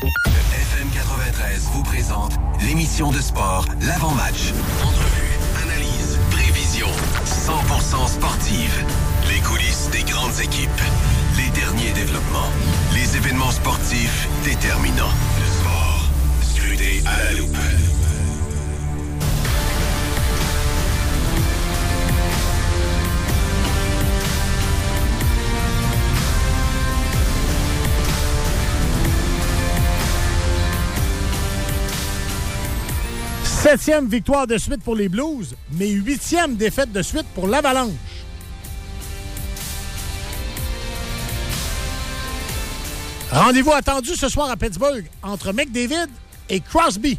Le FM 93 vous présente l'émission de sport L'Avant-Match. Entrevue, analyse, prévision, 100% sportive. Les coulisses des grandes équipes. Les derniers développements. Les événements sportifs déterminants. Le sport scruté à la loupe. Septième victoire de suite pour les Blues, mais 8e défaite de suite pour l'Avalanche. Rendez-vous attendu ce soir à Pittsburgh entre McDavid et Crosby.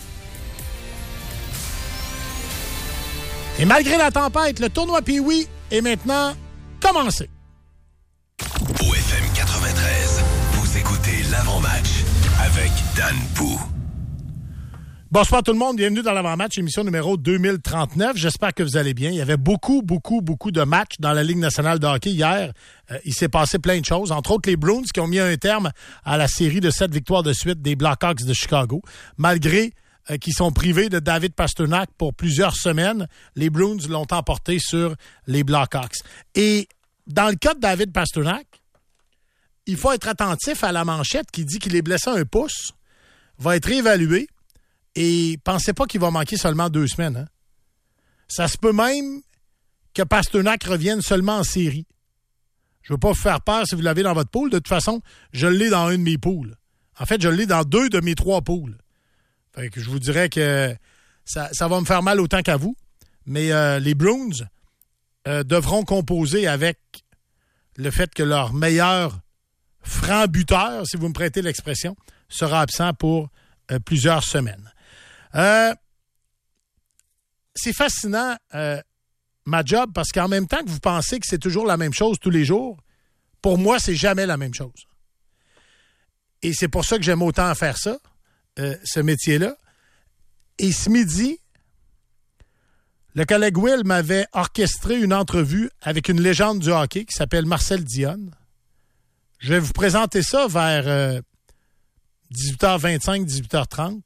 Et malgré la tempête, le tournoi Pee-Wee est maintenant commencé. Au FM 93, vous écoutez l'Avant-Match avec Dan Pou. Bonsoir tout le monde, bienvenue dans l'Avant-Match, émission numéro 2039. J'espère que vous allez bien. Il y avait beaucoup de matchs dans la Ligue nationale de hockey hier. Il s'est passé plein de choses, entre autres les Bruins qui ont mis un terme à la série de 7 victoires de suite des Blackhawks de Chicago. Malgré qu'ils sont privés de David Pastrnak pour plusieurs semaines, les Bruins l'ont emporté sur les Blackhawks. Et dans le cas de David Pastrnak, il faut être attentif à la manchette qui dit qu'il est blessé à un pouce, va être évalué. Et pensez pas qu'il va manquer seulement 2 semaines. Hein? Ça se peut même que Pastrnak revienne seulement en série. Je veux pas vous faire peur si vous l'avez dans votre pool. De toute façon, je l'ai dans une de mes pools. En fait, je l'ai dans 2 de mes 3 pools. Fait que je vous dirais que ça va me faire mal autant qu'à vous. Mais les Bruins devront composer avec le fait que leur meilleur franc-buteur, si vous me prêtez l'expression, sera absent pour plusieurs semaines. C'est fascinant, ma job, parce qu'en même temps que vous pensez que c'est toujours la même chose tous les jours, pour moi, c'est jamais la même chose. Et c'est pour ça que j'aime autant faire ça, ce métier-là. Et ce midi, le collègue Will m'avait orchestré une entrevue avec une légende du hockey qui s'appelle Marcel Dionne. Je vais vous présenter ça vers 18h25, 18h30.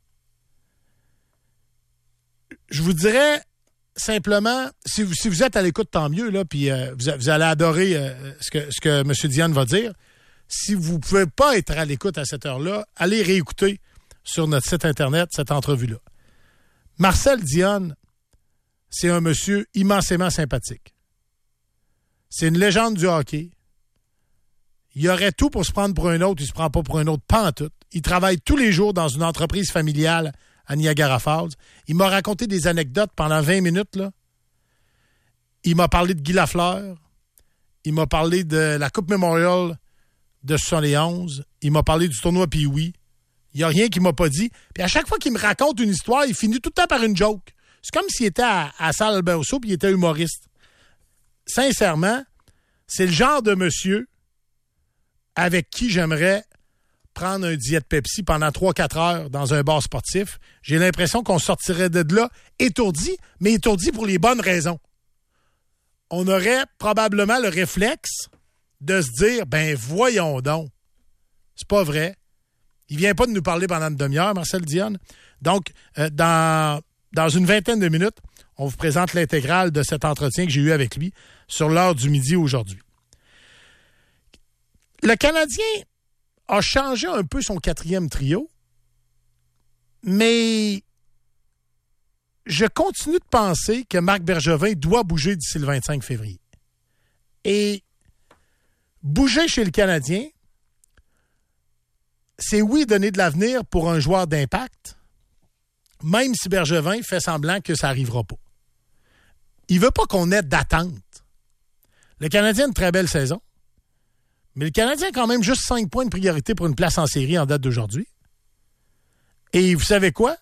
Je vous dirais simplement, si vous êtes à l'écoute, tant mieux, là, puis vous allez adorer ce que M. Dionne va dire. Si vous ne pouvez pas être à l'écoute à cette heure-là, allez réécouter sur notre site Internet cette entrevue-là. Marcel Dionne, c'est un monsieur immensément sympathique. C'est une légende du hockey. Il y aurait tout pour se prendre pour un autre, il se prend pas pour un autre, pas en tout. Il travaille tous les jours dans une entreprise familiale à Niagara Falls. Il m'a raconté des anecdotes pendant 20 minutes, là. Il m'a parlé de Guy Lafleur. Il m'a parlé de la Coupe Memorial de 71. Il m'a parlé du tournoi Pee-Wee. Il n'y a rien qu'il m'a pas dit. Puis à chaque fois qu'il me raconte une histoire, il finit tout le temps par une joke. C'est comme s'il était à Salle Alberto puis il était humoriste. Sincèrement, c'est le genre de monsieur avec qui j'aimerais prendre un diète Pepsi pendant 3-4 heures dans un bar sportif. J'ai l'impression qu'on sortirait de là étourdi, mais étourdi pour les bonnes raisons. On aurait probablement le réflexe de se dire, ben voyons donc, c'est pas vrai. Il vient pas de nous parler pendant une demi-heure, Marcel Dionne. Donc, dans une vingtaine de minutes, on vous présente l'intégrale de cet entretien que j'ai eu avec lui sur l'heure du midi aujourd'hui. Le Canadien a changé un peu son 4e trio, mais je continue de penser que Marc Bergevin doit bouger d'ici le 25 février. Et bouger chez le Canadien, c'est oui donner de l'avenir pour un joueur d'impact, même si Bergevin fait semblant que ça n'arrivera pas. Il ne veut pas qu'on ait d'attente. Le Canadien a une très belle saison. Mais le Canadien a quand même juste 5 points de priorité pour une place en série en date d'aujourd'hui. Et vous savez quoi?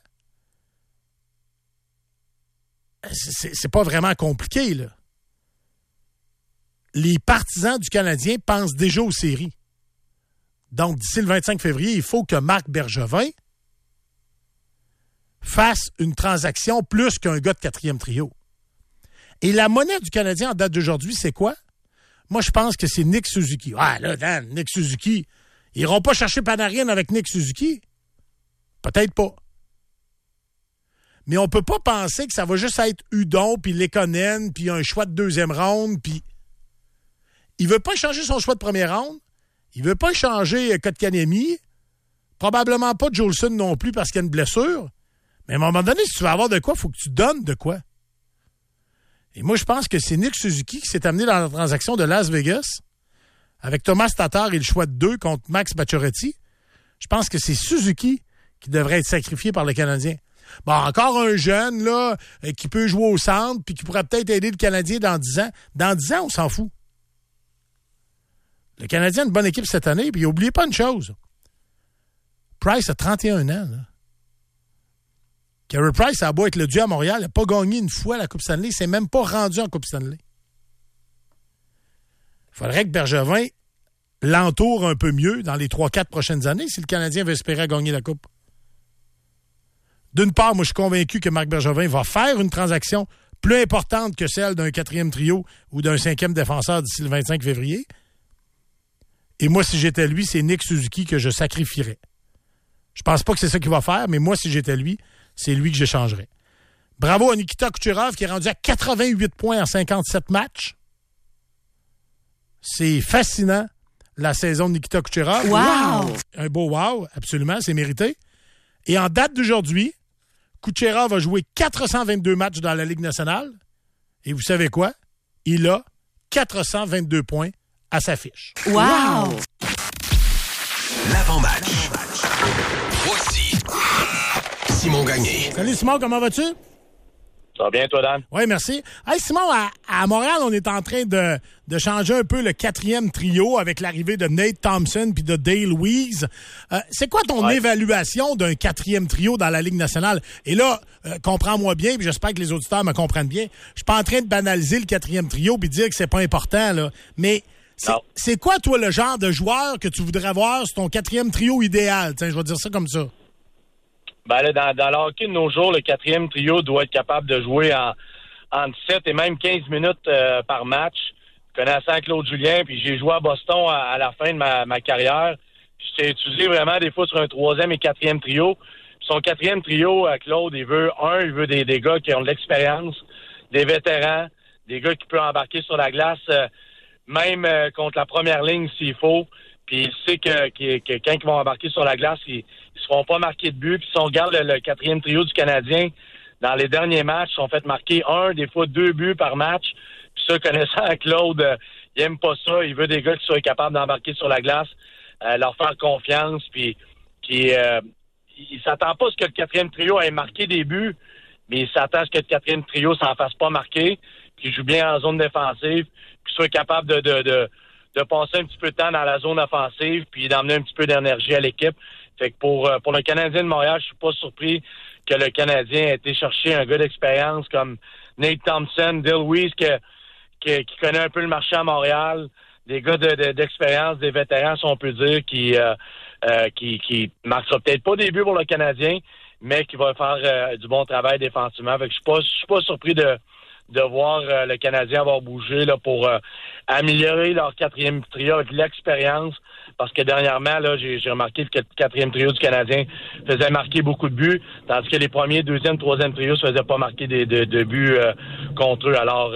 C'est pas vraiment compliqué, là. Les partisans du Canadien pensent déjà aux séries. Donc, d'ici le 25 février, il faut que Marc Bergevin fasse une transaction plus qu'un gars de 4e trio. Et la monnaie du Canadien en date d'aujourd'hui, c'est quoi? Moi, je pense que c'est Nick Suzuki. Ah, là, Dan, Nick Suzuki, Ils n'iront pas chercher Panarin avec Nick Suzuki. Peut-être pas. Mais on peut pas penser que ça va juste être Hudon, puis Lekonen, puis un choix de deuxième ronde, puis... Il veut pas changer son choix de première ronde. Il veut pas changer Kotkaniemi. Probablement pas Jolson non plus parce qu'il y a une blessure. Mais à un moment donné, si tu veux avoir de quoi, il faut que tu donnes de quoi. Et moi, je pense que c'est Nick Suzuki qui s'est amené dans la transaction de Las Vegas avec Thomas Tatar et le choix de 2 contre Max Pacioretty. Je pense que c'est Suzuki qui devrait être sacrifié par le Canadien. Bon, encore un jeune là qui peut jouer au centre puis qui pourrait peut-être aider le Canadien dans 10 ans. Dans 10 ans, on s'en fout. Le Canadien a une bonne équipe cette année, puis n'oubliez pas une chose. Price a 31 ans. Là. Carey Price a beau être le dieu à Montréal, il n'a pas gagné une fois la Coupe Stanley, il ne s'est même pas rendu en Coupe Stanley. Il faudrait que Bergevin l'entoure un peu mieux dans les 3-4 prochaines années si le Canadien veut espérer gagner la Coupe. D'une part, moi, je suis convaincu que Marc Bergevin va faire une transaction plus importante que celle d'un 4e trio ou d'un 5e défenseur d'ici le 25 février. Et moi, si j'étais lui, c'est Nick Suzuki que je sacrifierais. Je pense pas que c'est ça qu'il va faire, mais moi, si j'étais lui, c'est lui que j'échangerais. Bravo à Nikita Kucherov qui est rendu à 88 points en 57 matchs. C'est fascinant, la saison de Nikita Kucherov. Wow! Un beau wow, absolument, c'est mérité. Et en date d'aujourd'hui, Kucherov a joué 422 matchs dans la Ligue nationale. Et vous savez quoi? Il a 422 points à sa fiche. Wow! L'avant-match. Voici Simon Gagné. Salut Simon, comment vas-tu? Ça va bien, toi, Dan? Oui, merci. Hey Simon, à Montréal, on est en train de changer un peu le 4e trio avec l'arrivée de Nate Thompson puis de Dale Weise. C'est quoi ton évaluation d'un 4e trio dans la Ligue nationale? Et là, comprends-moi bien, puis j'espère que les auditeurs me comprennent bien. Je suis pas en train de banaliser le 4e trio puis dire que c'est pas important, là. Mais c'est quoi, toi, le genre de joueur que tu voudrais avoir sur ton 4e trio idéal? Tiens, je vais dire ça comme ça. Ben là, dans le hockey de nos jours, le 4e trio doit être capable de jouer en 17 et même 15 minutes par match. Connaissant Claude Julien, puis j'ai joué à Boston à la fin de ma carrière. Je t'ai utilisé vraiment des fois sur un 3e et 4e trio. Puis son 4e trio, Claude, il veut des gars qui ont de l'expérience, des vétérans, des gars qui peuvent embarquer sur la glace, même contre la première ligne s'il faut. Puis il sait que quand ils vont embarquer sur la glace, ils se feront pas marquer de but. Puis si on regarde le 4e trio du Canadien, dans les derniers matchs, ils sont fait marquer 1, des fois 2 buts par match. Puis ça, connaissant Claude, il aime pas ça. Il veut des gars qui soient capables d'embarquer sur la glace, leur faire confiance. Puis il s'attend pas à ce que le 4e trio ait marqué des buts, mais il s'attend à ce que le 4e trio s'en fasse pas marquer, qu'il joue bien en zone défensive, qu'il soit capable de passer un petit peu de temps dans la zone offensive puis d'emmener un petit peu d'énergie à l'équipe. Fait que pour le Canadien de Montréal, je suis pas surpris que le Canadien ait été chercher un gars d'expérience comme Nate Thompson, Dale Weise, qui connaît un peu le marché à Montréal, des gars d'expérience, des vétérans, si on peut dire, qui marquera peut-être pas des buts pour le Canadien, mais qui va faire du bon travail défensivement. Fait que je suis pas surpris de voir le Canadien avoir bougé là, pour améliorer leur 4e trio avec l'expérience. Parce que dernièrement, là, j'ai remarqué que le 4e trio du Canadien faisait marquer beaucoup de buts, tandis que les premiers, 2e, 3e trios se faisaient pas marquer de buts contre eux. Alors,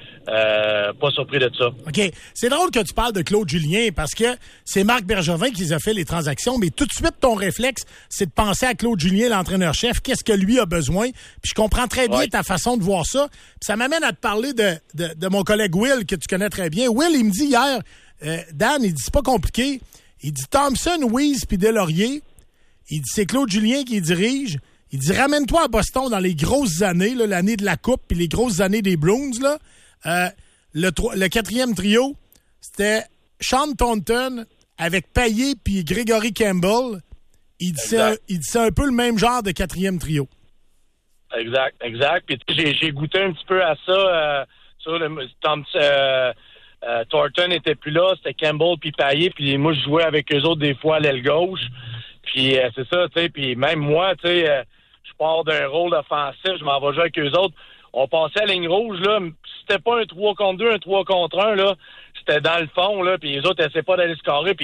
pas surpris de ça. OK. C'est drôle que tu parles de Claude Julien parce que c'est Marc Bergevin qui a fait les transactions, mais tout de suite, ton réflexe, c'est de penser à Claude Julien, l'entraîneur-chef. Qu'est-ce que lui a besoin? Puis je comprends très bien ta façon de voir ça. Puis ça m'amène à te parler de mon collègue Will, que tu connais très bien. Will, il me dit hier, Dan, il dit, c'est pas compliqué. Il dit Thompson, Weise puis Delaurier. Il dit, c'est Claude Julien qui dirige. Il dit, ramène-toi à Boston dans les grosses années, là, l'année de la Coupe puis les grosses années des Bruins, là. Le 4e trio, c'était Sean Thornton avec Payet puis Gregory Campbell. Il dit c'est un peu le même genre de 4e trio. Exact. Puis j'ai goûté un petit peu à ça. Thornton était plus là, c'était Campbell puis Payet. Puis moi, je jouais avec eux autres des fois à l'aile gauche. Puis c'est ça, tu sais. Puis même moi, tu sais, je pars d'un rôle offensif, je m'en vais jouer avec eux autres. On passait à la ligne rouge, là. C'était pas un 3 contre 2, un 3 contre 1, là. C'était dans le fond, là. Puis les autres essaient pas d'aller scorer. Puis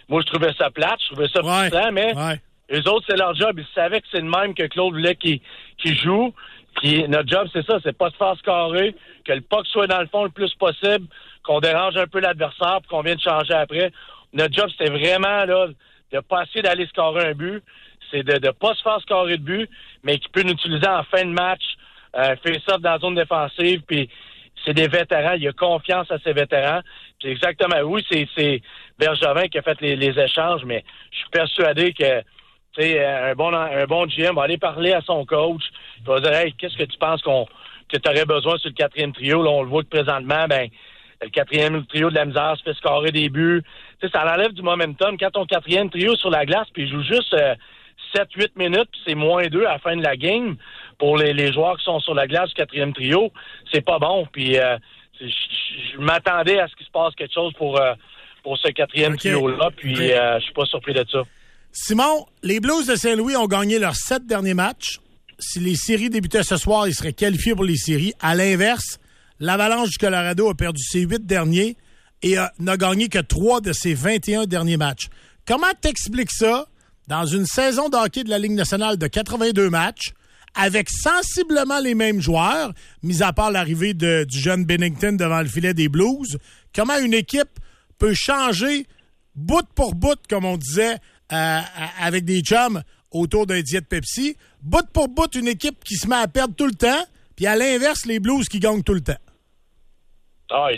moi, je trouvais ça plate, je trouvais ça puissant, mais eux autres, c'est leur job. Ils savaient que c'est le même que Claude voulait qu'ils jouent. Puis notre job, c'est ça, c'est pas se faire scorer, que le puck soit dans le fond le plus possible, qu'on dérange un peu l'adversaire puis qu'on vienne changer après. Notre job, c'était vraiment là de pas essayer d'aller scorer un but, c'est de pas se faire scorer de but, mais qu'il peut nous utiliser en fin de match, face-off dans la zone défensive, puis c'est des vétérans, il y a confiance à ces vétérans. Puis exactement, oui, c'est Bergevin qui a fait les échanges, mais je suis persuadé que un bon GM va aller parler à son coach, il va dire « Hey, qu'est-ce que tu penses que tu aurais besoin sur le quatrième trio? » Là, on le voit que présentement, le quatrième trio de la misère se fait scorer des buts. Ça enlève du momentum. Quand ton quatrième trio sur la glace, puis il joue juste 7-8 minutes, puis c'est -2 à la fin de la game pour les joueurs qui sont sur la glace du quatrième trio, c'est pas bon. Puis je m'attendais à ce qu'il se passe quelque chose pour ce quatrième trio-là, puis je suis pas surpris de ça. Simon, les Blues de Saint-Louis ont gagné leurs 7 derniers matchs. Si les séries débutaient ce soir, ils seraient qualifiés pour les séries. À l'inverse, l'Avalanche du Colorado a perdu ses 8 derniers et n'a gagné que 3 de ses 21 derniers matchs. Comment t'expliques ça dans une saison de hockey de la Ligue nationale de 82 matchs, avec sensiblement les mêmes joueurs, mis à part l'arrivée du jeune Binnington devant le filet des Blues? Comment une équipe peut changer bout pour bout, comme on disait, avec des chums autour d'un diète Pepsi, bout pour bout, une équipe qui se met à perdre tout le temps, puis à l'inverse, les Blues qui gagnent tout le temps? Ah,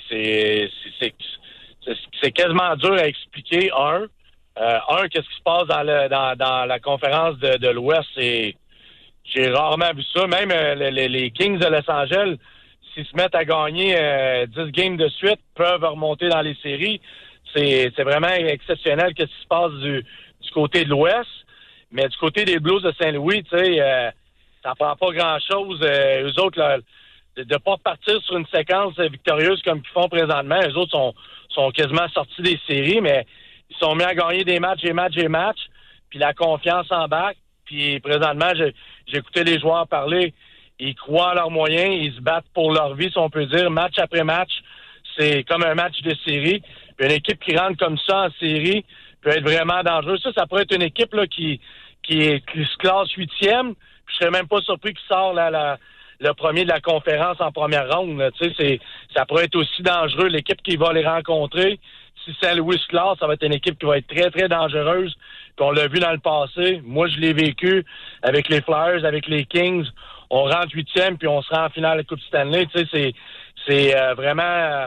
c'est quasiment dur à expliquer. Qu'est-ce qui se passe dans la conférence de l'Ouest? J'ai rarement vu ça. Même les Kings de Los Angeles, s'ils se mettent à gagner 10 games de suite, peuvent remonter dans les séries. C'est vraiment exceptionnel ce qui se passe du côté de l'Ouest. Mais du côté des Blues de Saint-Louis, ça prend pas grand-chose. Eux autres, là, de pas partir sur une séquence victorieuse comme ils font présentement. Eux autres sont quasiment sortis des séries, mais ils sont mis à gagner des matchs. Puis la confiance embarque. Puis présentement, j'ai écouté les joueurs parler. Ils croient en leurs moyens. Ils se battent pour leur vie, si on peut dire. Match après match, c'est comme un match de série. Puis une équipe qui rentre comme ça en série peut être vraiment dangereuse. Ça pourrait être une équipe là qui se classe 8e. Je serais même pas surpris qu'il sort le premier de la conférence en première ronde. Ça pourrait être aussi dangereux. L'équipe qui va les rencontrer, si Saint-Louis se classe, ça va être une équipe qui va être très, très dangereuse. Puis on l'a vu dans le passé. Moi, je l'ai vécu avec les Flyers, avec les Kings. On rentre 8e, puis on se rend en finale de la Coupe Stanley. C'est vraiment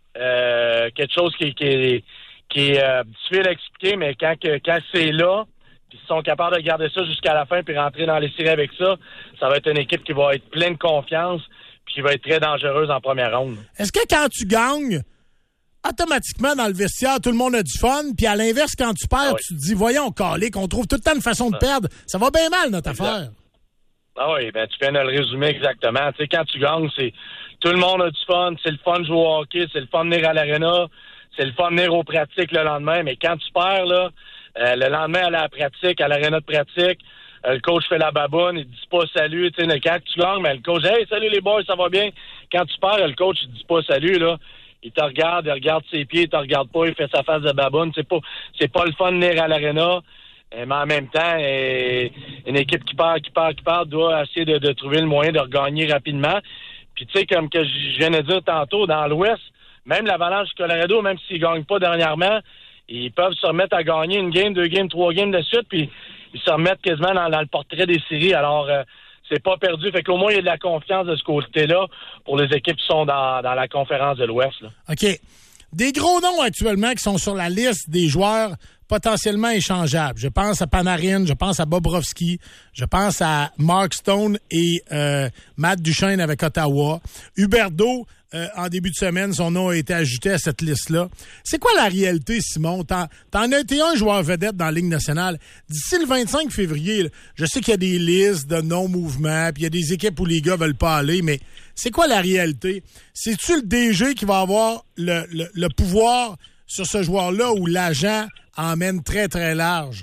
quelque chose qui est difficile à expliquer, mais quand c'est là, puis ils sont capables de garder ça jusqu'à la fin puis rentrer dans les séries avec ça, ça va être une équipe qui va être pleine de confiance puis qui va être très dangereuse en première ronde. Est-ce que quand tu gagnes, automatiquement dans le vestiaire, tout le monde a du fun, puis à l'inverse, quand tu perds, tu te dis, voyons, calé, qu'on trouve tout le temps une façon de perdre. Ça va bien mal, notre affaire. Ah oui, tu viens de le résumer exactement. Tu sais, quand tu gagnes, c'est tout le monde a du fun, c'est le fun de jouer au hockey, c'est le fun de venir à l'aréna, c'est le fun de venir aux pratiques le lendemain, mais quand tu perds, là, le lendemain à la pratique, à l'aréna de pratique, le coach fait la baboune, il dit pas salut, tu sais, quand tu gagnes, mais le coach, hey, salut les boys, ça va bien. Quand tu perds, le coach, il dit pas salut, là. Il te regarde, il regarde ses pieds, il te regarde pas, il fait sa face de baboune. C'est pas le fun de venir à l'aréna. Mais en même temps, une équipe qui perd, doit essayer de trouver le moyen de regagner rapidement. Puis tu sais, comme que je viens de dire tantôt, dans l'Ouest, même l'Avalanche du Colorado, même s'ils gagnent pas dernièrement, ils peuvent se remettre à gagner une game, 2 games, 3 games de suite, puis ils se remettent quasiment dans le portrait des séries. Alors, c'est pas perdu. Fait qu'au moins, il y a de la confiance de ce côté-là pour les équipes qui sont dans la conférence de l'Ouest, là. OK. Des gros noms actuellement qui sont sur la liste des joueurs potentiellement échangeables. Je pense à Panarin, je pense à Bobrovsky, je pense à Mark Stone et Matt Duchesne avec Ottawa. Huberdeau, en début de semaine, son nom a été ajouté à cette liste-là. C'est quoi la réalité, Simon? T'en as été un joueur vedette dans la Ligue nationale. D'ici le 25 février, là, je sais qu'il y a des listes de non-mouvement, puis il y a des équipes où les gars veulent pas aller, mais c'est quoi la réalité? C'est-tu le DG qui va avoir le pouvoir sur ce joueur-là ou l'agent emmène très, très large?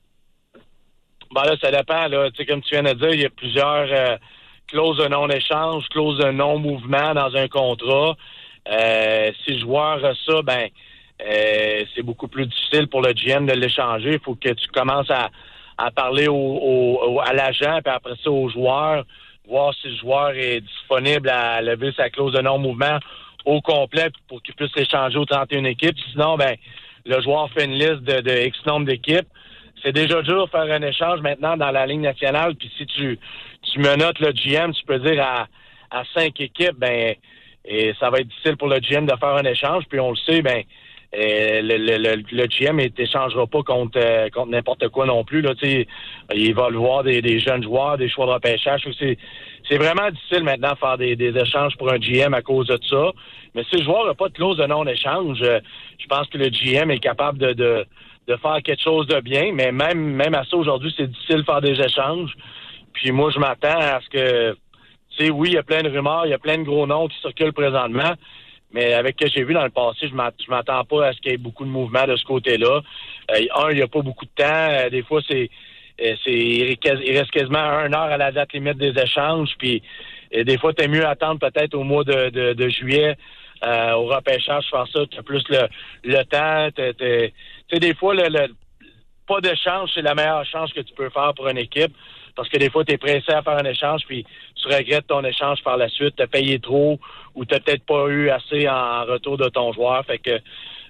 Ben là, ça dépend. Là. Tu sais, comme tu viens de dire, il y a plusieurs clauses de non-échange, clauses de non-mouvement dans un contrat. Si le joueur a ça, c'est beaucoup plus difficile pour le GM de l'échanger. Il faut que tu commences à parler à l'agent, puis après ça aux joueurs, voir si le joueur est disponible à lever sa clause de non-mouvement au complet pour qu'il puisse l'échanger aux 31 équipes. Sinon, le joueur fait une liste de X nombre d'équipes. C'est déjà dur de faire un échange maintenant dans la Ligue nationale. Puis si tu menottes le GM, tu peux dire à 5 équipes, et ça va être difficile pour le GM de faire un échange. Puis on le sait, le GM n'échangera pas contre n'importe quoi non plus. Là, il va le voir des jeunes joueurs, des choix de repêchage. C'est vraiment difficile maintenant de faire des échanges pour un GM à cause de ça. Mais si le joueur n'a pas de clause de non-échange, je pense que le GM est capable de faire quelque chose de bien. Mais même à ça, aujourd'hui, c'est difficile de faire des échanges. Puis moi, je m'attends à ce que... oui, il y a plein de rumeurs, il y a plein de gros noms qui circulent présentement. Mais avec ce que j'ai vu dans le passé, je m'attends pas à ce qu'il y ait beaucoup de mouvement de ce côté-là. Il n'y a pas beaucoup de temps. Des fois, il reste quasiment 1 heure à la date limite des échanges. Puis des fois, t'es mieux attendre peut-être au mois de juillet au repêchage, faire ça. T'as plus le temps. Des fois, pas d'échange, c'est la meilleure chance que tu peux faire pour une équipe. Parce que des fois, tu es pressé à faire un échange, puis tu regrettes ton échange par la suite, tu as payé trop ou tu n'as peut-être pas eu assez en retour de ton joueur. Fait que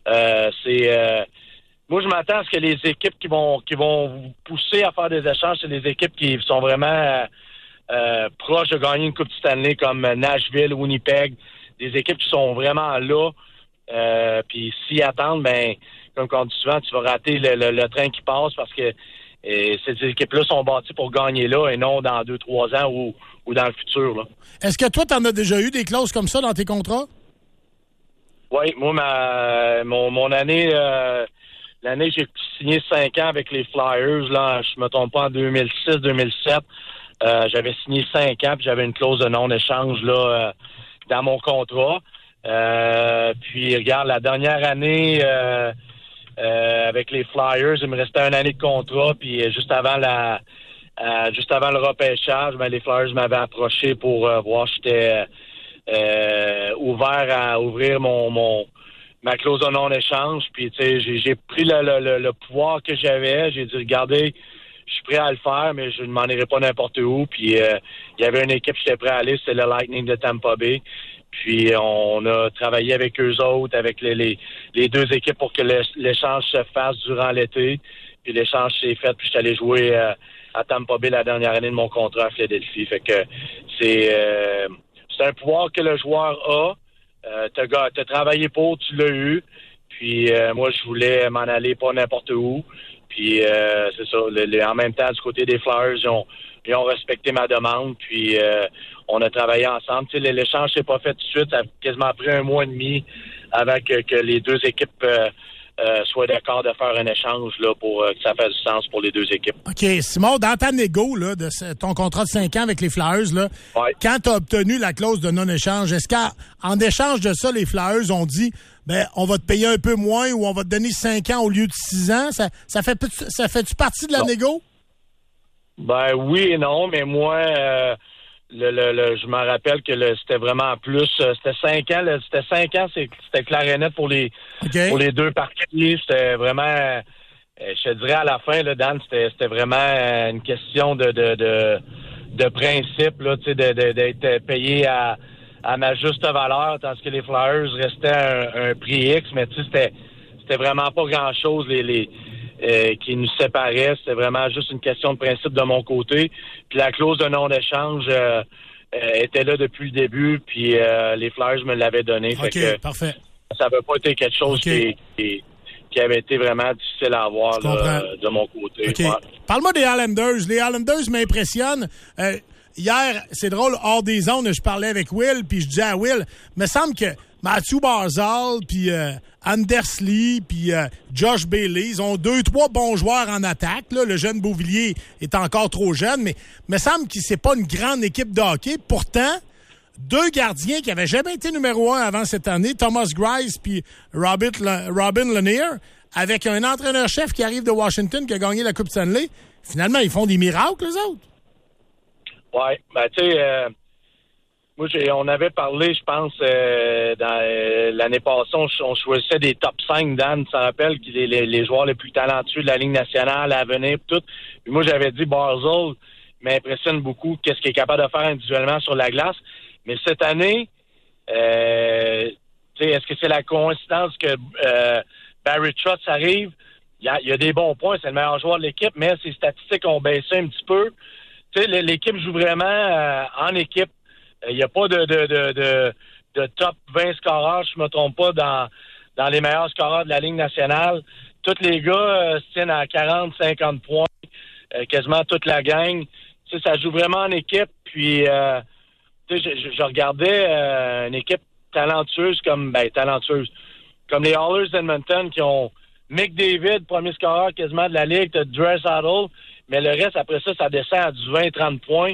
moi, je m'attends à ce que les équipes qui vont vous pousser à faire des échanges, c'est les équipes qui sont vraiment proches de gagner une Coupe Stanley comme Nashville, Winnipeg, des équipes qui sont vraiment là. Puis s'ils attendent, comme on dit souvent, tu vas rater le train qui passe parce que ces équipes-là sont bâties pour gagner là et non dans 2-3 ans ou dans le futur. Là. Est-ce que toi, tu en as déjà eu des clauses comme ça dans tes contrats? Oui, moi, mon année, l'année j'ai signé 5 ans avec les Flyers, là, je me trompe pas, en 2006-2007. J'avais signé 5 ans puis j'avais une clause de non-échange là dans mon contrat. Puis regarde, la dernière année avec les Flyers, il me restait 1 année de contrat, puis juste avant le repêchage, les Flyers m'avaient approché pour voir si j'étais ouvert à ouvrir ma clause de non-échange. Puis tu sais, j'ai pris le pouvoir que j'avais. J'ai dit, regardez, je suis prêt à le faire, mais je ne m'en irai pas n'importe où. Puis il y avait une équipe que j'étais prêt à aller, c'est le Lightning de Tampa Bay. Puis on a travaillé avec eux autres, avec les 2 équipes pour que l'échange se fasse durant l'été. Puis l'échange s'est fait, puis je suis allé jouer à Tampa Bay la dernière année de mon contrat à Philadelphie. Fait que c'est un pouvoir que le joueur a. T'as travaillé pour, tu l'as eu. Puis moi, je voulais m'en aller pas n'importe où. Puis c'est ça. En même temps, du côté des Flyers, ils ont respecté ma demande. Puis on a travaillé ensemble. Tu sais, l'échange s'est pas fait tout de suite. Ça a quasiment pris 1 mois et demi avant que les 2 équipes soient d'accord de faire un échange là, pour que ça fasse du sens pour les 2 équipes. OK. Simon, dans ta négo là, de ton contrat de 5 ans avec les Flyers, là, ouais. Quand tu as obtenu la clause de non-échange, est-ce qu'en échange de ça, les Flyers ont dit on va te payer un peu moins ou on va te donner 5 ans au lieu de 6 ans? Ça fait-tu partie de la négo? Oui et non, mais moi... je me rappelle que c'était vraiment plus. C'était 5 ans. C'était 5 ans, c'était clair et net pour les 2 parties. C'était vraiment, je te dirais à la fin, là, Dan, c'était vraiment une question de principe, là, tu sais, d'être payé à ma juste valeur, tandis que les Flyers restaient un prix X, mais tu sais, c'était vraiment pas grand-chose qui nous séparait. C'était vraiment juste une question de principe de mon côté. Puis la clause de non-échange était là depuis le début, puis les Flyers me l'avaient donné. OK, fait que parfait. Ça n'avait pas été quelque chose qui avait été vraiment difficile à avoir là, de mon côté. Okay. Ouais. Parle-moi des Islanders. Les Islanders m'impressionnent. Hier, c'est drôle, hors des zones, je parlais avec Will, puis je disais à Will, me semble que Matthew Barzal, puis Anders Lee, puis Josh Bailey, ils ont 2-3 bons joueurs en attaque. Là. Le jeune Beauvillier est encore trop jeune, mais me semble que c'est pas une grande équipe de hockey. Pourtant, 2 gardiens qui n'avaient jamais été numéro 1 avant cette année, Thomas Greiss puis Robin Lanier, avec un entraîneur-chef qui arrive de Washington qui a gagné la Coupe Stanley. Finalement, ils font des miracles, les autres. Oui, tu sais... Moi, on avait parlé, je pense, dans l'année passée, on choisissait des top 5, Dan, tu te rappelles, les joueurs les plus talentueux de la Ligue nationale à venir, tout. Puis moi, j'avais dit Barzal m'impressionne beaucoup, qu'est-ce qu'il est capable de faire individuellement sur la glace. Mais cette année, est-ce que c'est la coïncidence que Barry Trotz arrive? Il y a des bons points, c'est le meilleur joueur de l'équipe, mais ses statistiques ont baissé un petit peu. Tu sais, l'équipe joue vraiment en équipe. Il n'y a pas de top 20 scoreurs, je ne me trompe pas, dans les meilleurs scoreurs de la Ligue nationale. Tous les gars se tiennent à 40, 50 points, quasiment toute la gang. Tu sais, ça joue vraiment en équipe. Puis, je regardais une équipe talentueuse comme les Oilers d'Edmonton qui ont Mick David, premier scoreur quasiment de la Ligue, t'as Draisaitl, mais le reste, après ça descend à du 20-30 points.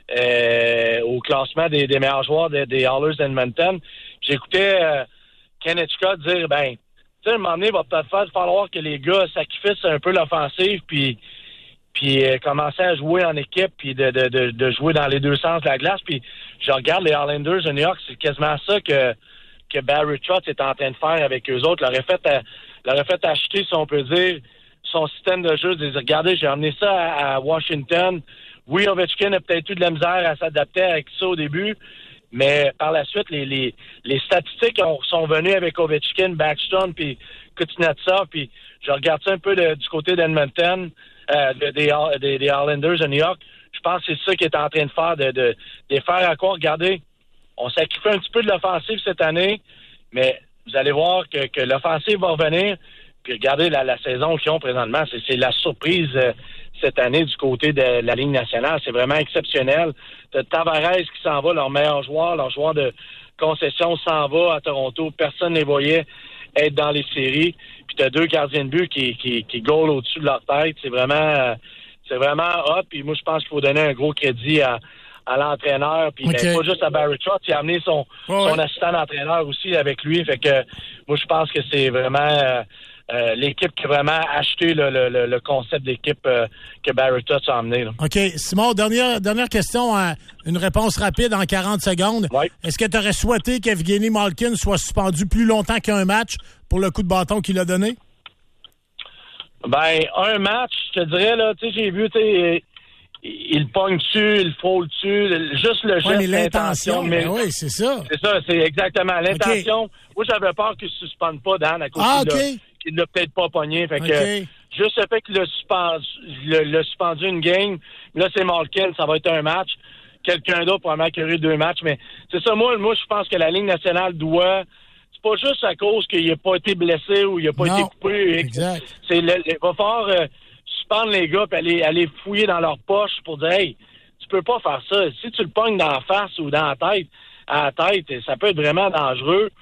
Au classement des meilleurs joueurs des Oilers d'Edmonton. J'écoutais Kenneth Scott dire, tu sais, à un moment donné, il va peut-être falloir que les gars sacrifient un peu l'offensive, puis commencer à jouer en équipe, puis de jouer dans les deux sens de la glace. Puis je regarde les Islanders de New York, c'est quasiment ça que Barry Trotz est en train de faire avec eux autres. Leur a fait acheter, si on peut dire, son système de jeu. Regardez, j'ai emmené ça à Washington. Oui, Ovechkin a peut-être eu de la misère à s'adapter avec ça au début, mais par la suite, les statistiques sont venues avec Ovechkin, Backstrom, puis Kuznetsov, puis je regarde ça un peu du côté d'Edmonton, des Islanders de New York. Je pense que c'est ça qui est en train de faire, de faire à quoi. Regardez, on sacrifie un petit peu de l'offensive cette année, mais vous allez voir que l'offensive va revenir, puis regardez la saison qu'ils ont présentement, c'est la surprise cette année du côté de la Ligue nationale. C'est vraiment exceptionnel. T'as Tavares qui s'en va, leur meilleur joueur de concession s'en va à Toronto. Personne ne les voyait être dans les séries. Puis t'as deux gardiens de but qui goalent au-dessus de leur tête. C'est vraiment hot. Puis moi, je pense qu'il faut donner un gros crédit à l'entraîneur. Puis pas juste à Barry Trotz, il a amené son assistant d'entraîneur aussi avec lui. Fait que moi, je pense que c'est vraiment l'équipe qui a vraiment acheté le concept d'équipe que Barry Trotz a amené. Là. OK. Simon, dernière question, une réponse rapide en 40 secondes. Ouais. Est-ce que tu aurais souhaité qu'Evgeny Malkin soit suspendu plus longtemps qu'un match pour le coup de bâton qu'il a donné? Un match, je te dirais, là, tu sais, j'ai vu, tu sais, il pogne dessus, il frôle dessus, juste le geste, l'intention. Mais oui, c'est ça. C'est ça, c'est exactement l'intention. Okay. Moi, j'avais peur qu'il ne suspende pas, Dan, à cause qu'il l'a peut-être pas pogné. Fait que juste le fait qu'il l'a suspendu une game, là, c'est Malkin, ça va être un match. Quelqu'un d'autre probablement qui aurait eu 2 matchs. Mais c'est ça, moi, je pense que la Ligue nationale doit... C'est pas juste à cause qu'il n'a pas été blessé ou il n'a pas été coupé. Exact. Il va falloir suspendre les gars et aller fouiller dans leur poche pour dire, hey, tu peux pas faire ça. Si tu le pognes dans la face ou dans la tête, ça peut être vraiment dangereux.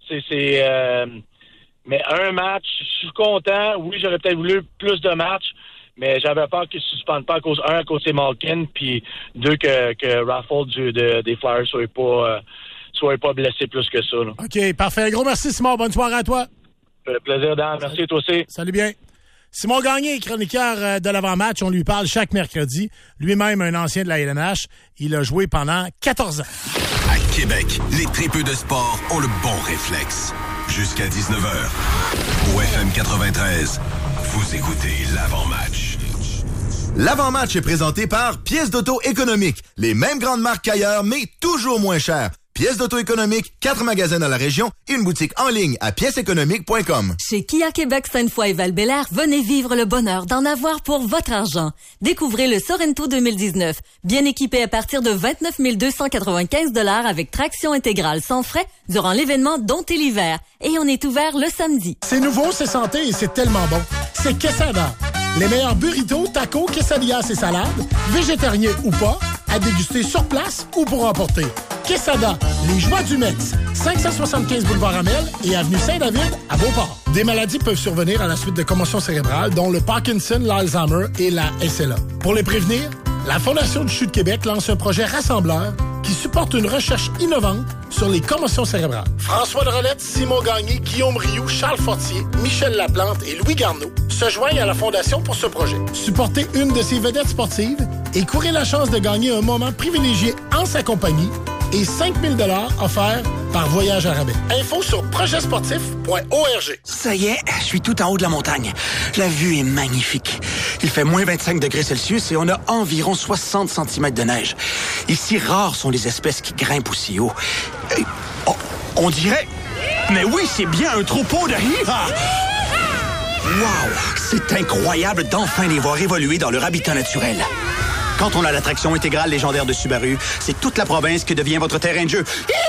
Mais un match, je suis content. Oui, j'aurais peut-être voulu plus de matchs, mais j'avais peur qu'ils ne suspendent pas à cause c'est Malkin, puis 2 que Raffles des Flyers soit pas blessé plus que ça. Là. OK, parfait. Gros merci, Simon. Bonne soirée à toi. Plaisir, Dan. Merci, toi aussi. Salut bien. Simon Gagné, chroniqueur de l'avant-match. On lui parle chaque mercredi. Lui-même, un ancien de la LNH. Il a joué pendant 14 ans. À Québec, les tripeux de sport ont le bon réflexe. Jusqu'à 19h. Au FM 93, vous écoutez l'avant-match. L'avant-match est présenté par Pièces d'Auto économiques. Les mêmes grandes marques qu'ailleurs, mais toujours moins chères. Pièces d'Auto économiques, 4 magasins dans la région et une boutique en ligne à pièceséconomique.com. Chez Kia Québec, Sainte-Foy et Val-Bélair, venez vivre le bonheur d'en avoir pour votre argent. Découvrez le Sorento 2019. Bien équipé à partir de 29 295 $ avec traction intégrale sans frais durant l'événement Domptez l'hiver. Et on est ouvert le samedi. C'est nouveau, c'est santé et c'est tellement bon. C'est Quesada. Les meilleurs burritos, tacos, quesadillas et salades, végétariens ou pas, à déguster sur place ou pour emporter. Quesada, les joies du Mex, 575 boulevard Amel et avenue Saint-David à Beauport. Des maladies peuvent survenir à la suite de commotions cérébrales, dont le Parkinson, l'Alzheimer et la SLA. Pour les prévenir, la Fondation du CHU de Québec lance un projet rassembleur qui supporte une recherche innovante sur les commotions cérébrales. François Drolette, Simon Gagné, Guillaume Rioux, Charles Fortier, Michel Laplante et Louis Garneau se joignent à la Fondation pour ce projet. Supportez une de ses vedettes sportives et courez la chance de gagner un moment privilégié en sa compagnie et 5 000 $ offerts par voyage à rabais. Info sur projetsportif.org. Ça y est, je suis tout en haut de la montagne. La vue est magnifique. Il fait moins 25 degrés Celsius et on a environ 60 cm de neige. Ici, rares sont les espèces qui grimpent aussi haut. On dirait... Mais oui, c'est bien un troupeau de hiha! Wow! C'est incroyable d'enfin les voir évoluer dans leur habitat naturel. Quand on a l'attraction intégrale légendaire de Subaru, c'est toute la province qui devient votre terrain de jeu.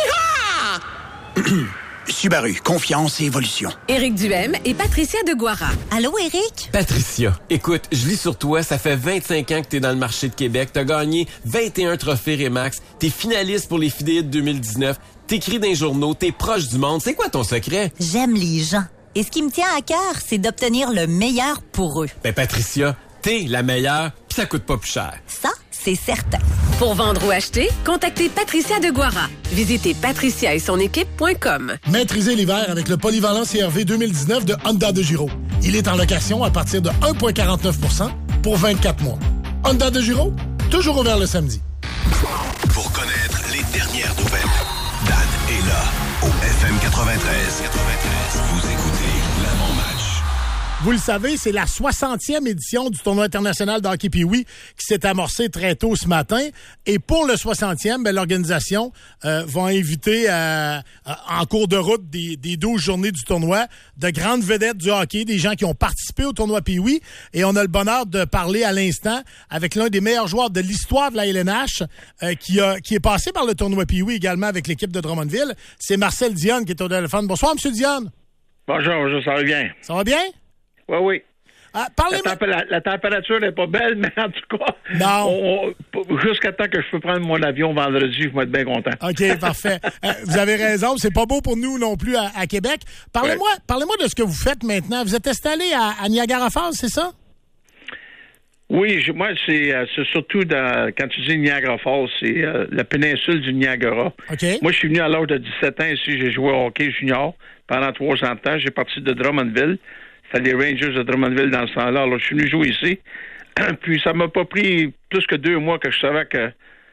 Hiha! Subaru, confiance et évolution. Éric Duhem et Patricia de Guara. Allô, Éric? Patricia, écoute, je lis sur toi, ça fait 25 ans que t'es dans le marché de Québec, t'as gagné 21 trophées Remax, t'es finaliste pour les Fidéides 2019, t'écris dans les journaux, t'es proche du monde. C'est quoi ton secret? J'aime les gens. Et ce qui me tient à cœur, c'est d'obtenir le meilleur pour eux. Ben Patricia, t'es la meilleure, pis ça coûte pas plus cher. Ça, c'est certain. Pour vendre ou acheter, contactez Patricia de Guara. Visitez patricia et son équipe.com. Maîtrisez l'hiver avec le polyvalent CR-V 2019 de Honda de Giro. Il est en location à partir de 1,49 % pour 24 mois. Honda de Giro, toujours ouvert le samedi. Pour connaître les dernières nouvelles, Dan est là au FM 93. Vous écoutez l'avant-match. Vous le savez, c'est la 60e édition du tournoi international de hockey Pee-Wee qui s'est amorcé très tôt ce matin. Et pour le 60e, l'organisation va inviter en cours de route des 12 journées du tournoi de grandes vedettes du hockey, des gens qui ont participé au tournoi Pee-Wee. Et on a le bonheur de parler à l'instant avec l'un des meilleurs joueurs de l'histoire de la LNH qui est passé par le tournoi Pee-Wee également avec l'équipe de Drummondville. C'est Marcel Dionne qui est au téléphone. Bonsoir, M. Dionne. Bonjour, ça va bien. Ça va bien? Oui. Parlez-moi... La température n'est pas belle, mais en tout cas, non. Jusqu'à temps que je peux prendre mon avion vendredi, je vais être bien content. OK, parfait. Vous avez raison, c'est pas beau pour nous non plus à Québec. Parlez-moi de ce que vous faites maintenant. Vous êtes installé à Niagara Falls, c'est ça? Oui, moi, c'est surtout quand tu dis Niagara Falls, c'est la péninsule du Niagara. Okay. Moi, je suis venu à l'âge de 17 ans ici, j'ai joué au hockey junior pendant 300 ans. J'ai parti de Drummondville. C'était les Rangers de Drummondville dans ce temps-là. Alors, je suis venu jouer ici. Puis, ça m'a pas pris plus que 2 mois que je savais que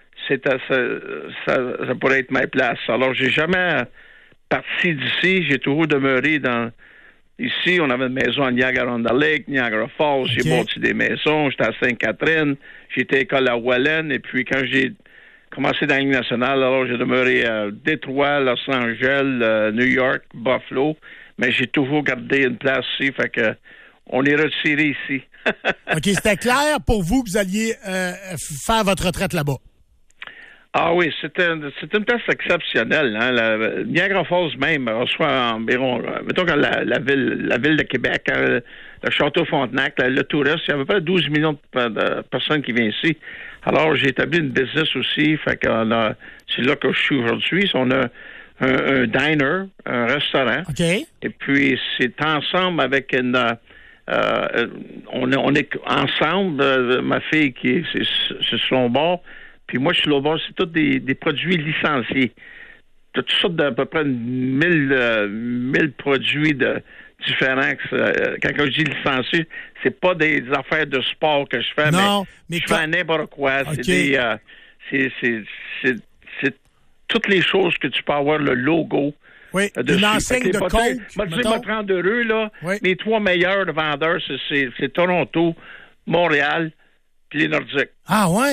ça pourrait être ma place. Alors, j'ai jamais parti d'ici. J'ai toujours demeuré ici. On avait une maison à Niagara-on-the-Lake, Niagara Falls. Okay. J'ai bâti des maisons. J'étais à Sainte-Catherine. J'étais à l'école à Welland. Et puis, quand j'ai commencé dans la Ligue nationale, alors j'ai demeuré à Détroit, Los Angeles, New York, Buffalo. Mais j'ai toujours gardé une place ici, fait que on est retiré ici. OK, c'était clair pour vous que vous alliez faire votre retraite là-bas? Ah oui, c'est une place exceptionnelle. Hein? Niagara Falls même reçoit environ, mettons que la ville de Québec, le Château Frontenac, le touriste, il y a à peu près 12 millions de personnes qui viennent ici. Alors, j'ai établi une business aussi, fait que c'est là que je suis aujourd'hui. On a un diner, un restaurant. OK. Et puis, c'est ensemble avec on est ensemble, ma fille qui c'est sur son bord, puis moi, je suis là bord, c'est tous des produits licenciés. Toutes sortes d'à peu près 1000 produits différents. Quand je dis licenciés, c'est pas des affaires de sport que je fais, mais je fais n'importe quoi. Okay. C'est toutes les choses que tu peux avoir, le logo. Oui, une enseigne de Coke. Je vais prendre heureux, là. Oui. Les 3 meilleurs vendeurs, c'est Toronto, Montréal, puis les Nordiques. Ah, ouais?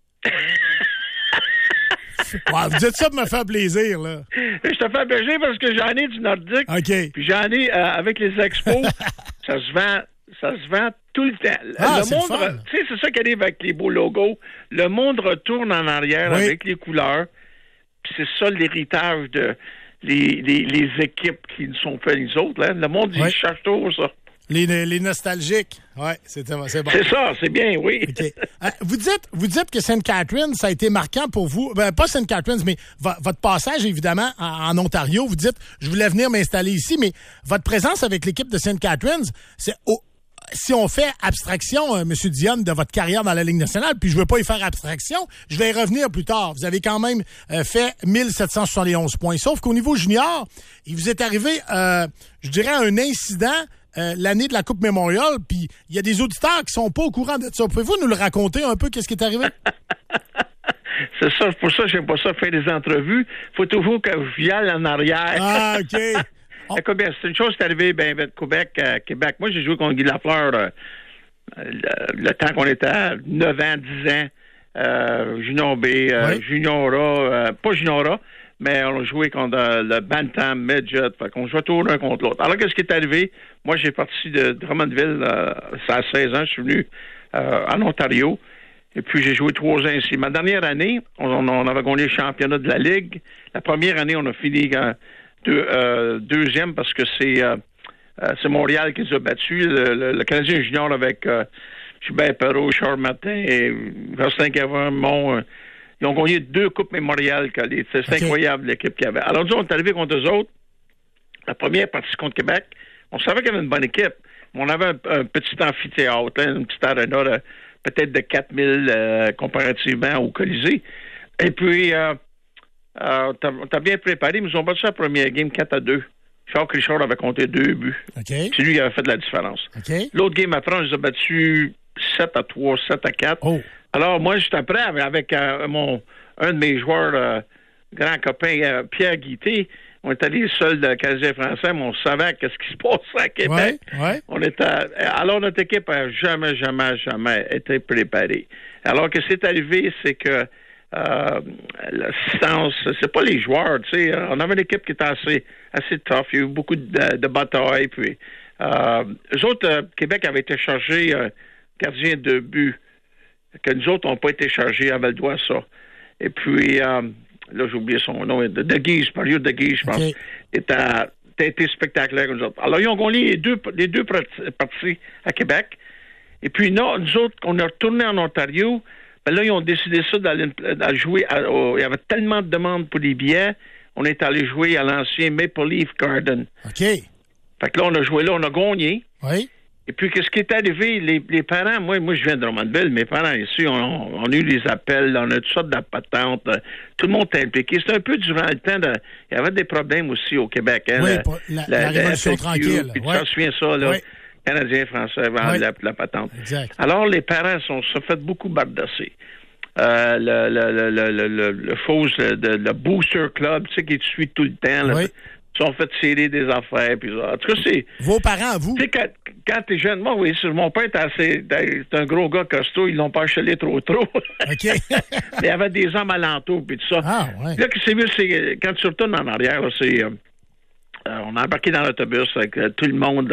Ouais, vous dites ça pour me faire plaisir, là. Je te fais plaisir parce que j'en ai du Nordique. OK. Puis j'en ai avec les expos. ça se vend tout le temps. Le monde, tu sais, c'est ça qui arrive avec les beaux logos. Le monde retourne en arrière avec les couleurs. C'est ça l'héritage de les équipes qui nous sont faites les autres. Là. Le monde, ils cherchent toujours ça. Les nostalgiques. Oui, c'est bon. C'est ça, c'est bien, oui. Okay. Vous dites que St. Catharines, ça a été marquant pour vous. Ben, pas St. Catharines, mais votre passage, évidemment, en Ontario. Vous dites, je voulais venir m'installer ici, mais votre présence avec l'équipe de St. Catharines, c'est... Si on fait abstraction, M. Dionne, de votre carrière dans la Ligue nationale, puis je veux pas y faire abstraction, je vais y revenir plus tard. Vous avez quand même fait 1771 points. Sauf qu'au niveau junior, il vous est arrivé, je dirais, un incident l'année de la Coupe Memorial, puis il y a des auditeurs qui sont pas au courant de ça. Pouvez-vous nous le raconter un peu, qu'est-ce qui est arrivé? C'est ça, pour ça, j'aime pas ça faire des entrevues. Faut toujours que je viole en arrière. Ah, OK. Écoute bien, c'est une chose qui est arrivée, de Québec. Moi, j'ai joué contre Guy Lafleur le temps qu'on était à 9 ans, 10 ans, Junior B, Junior A, pas Junior A, mais on a joué contre le Bantam, Midget, fait qu'on jouait tout l'un contre l'autre. Alors, qu'est-ce qui est arrivé? Moi, j'ai parti de Drummondville, ça a 16 ans, je suis venu en Ontario, et puis j'ai joué 3 ans ici. Ma dernière année, on avait gagné le championnat de la Ligue. La première année, on a fini deuxième parce que c'est Montréal qui les a battus. Le Canadien junior avec Gilbert Perrault, Charles Martin et Rustin Gavin, ils ont gagné 2 coupes mémoriales. C'est incroyable l'équipe qu'il y avait. Alors, nous, on est arrivé contre eux autres. La première partie contre Québec, on savait qu'il y avait une bonne équipe. On avait un petit amphithéâtre, une petite arena peut-être de 4000 comparativement au Colisée. Et puis, t'as bien préparé, mais ils ont battu la première game 4-2. Jacques Richard avait compté 2 buts. Okay. C'est lui qui avait fait de la différence. Okay. L'autre game après, on les a battus 7-3, 7-4. Oh. Alors, moi, j'étais prêt avec un de mes joueurs, grand copain, Pierre Guité. On était les seuls de Canadien français, mais on savait qu'est-ce qui se passait à Québec. Ouais. Alors, notre équipe n'a jamais été préparée. Alors, que c'est arrivé, c'est que l'assistance, c'est pas les joueurs, tu sais. On avait une équipe qui était assez tough. Il y a eu beaucoup de batailles. Puis, eux autres, Québec avait été chargé gardien de but. Que nous autres n'ont pas été chargés à Val-d'Oise, ça. Et puis, là, j'ai oublié son nom, de Guise, Mario de Guise, je pense. T'as été spectaculaire comme nous autres. Alors, ils ont gagné les deux parties à Québec. Et puis, nous autres, on est retourné en Ontario. Ben là, ils ont décidé ça d'aller jouer. Il y avait tellement de demandes pour les billets. On est allé jouer à l'ancien Maple Leaf Garden. OK. Fait que là, on a joué là, on a gagné. Oui. Et puis, qu'est-ce qui est arrivé? Les parents, moi, je viens de Drummondville. Mes parents ici, on a eu des appels, on a toutes sortes de patentes. Tout le monde est impliqué. C'était un peu durant le temps il y avait des problèmes aussi au Québec. Hein, oui, la Révolution tranquille. Puis tu t'en souviens ça, là? Oui. Canadien, français, la patente. Exact. Alors, les parents se fait beaucoup bardasser. Le faux, le Booster Club, tu sais, qui te suit tout le temps, là. Oui. Ils sont fait tirer des affaires. Puis, en tout cas, c'est... Vos parents, vous? Tu sais, quand t'es jeune, moi, oui, mon père était c'est un gros gars costaud, ils l'ont pas achelé trop. OK. Mais il y avait des hommes alentours, puis tout ça. Ah, ouais. Là, ce que c'est mieux, c'est quand tu retournes en arrière, là, c'est... on a embarqué dans l'autobus avec tout le monde...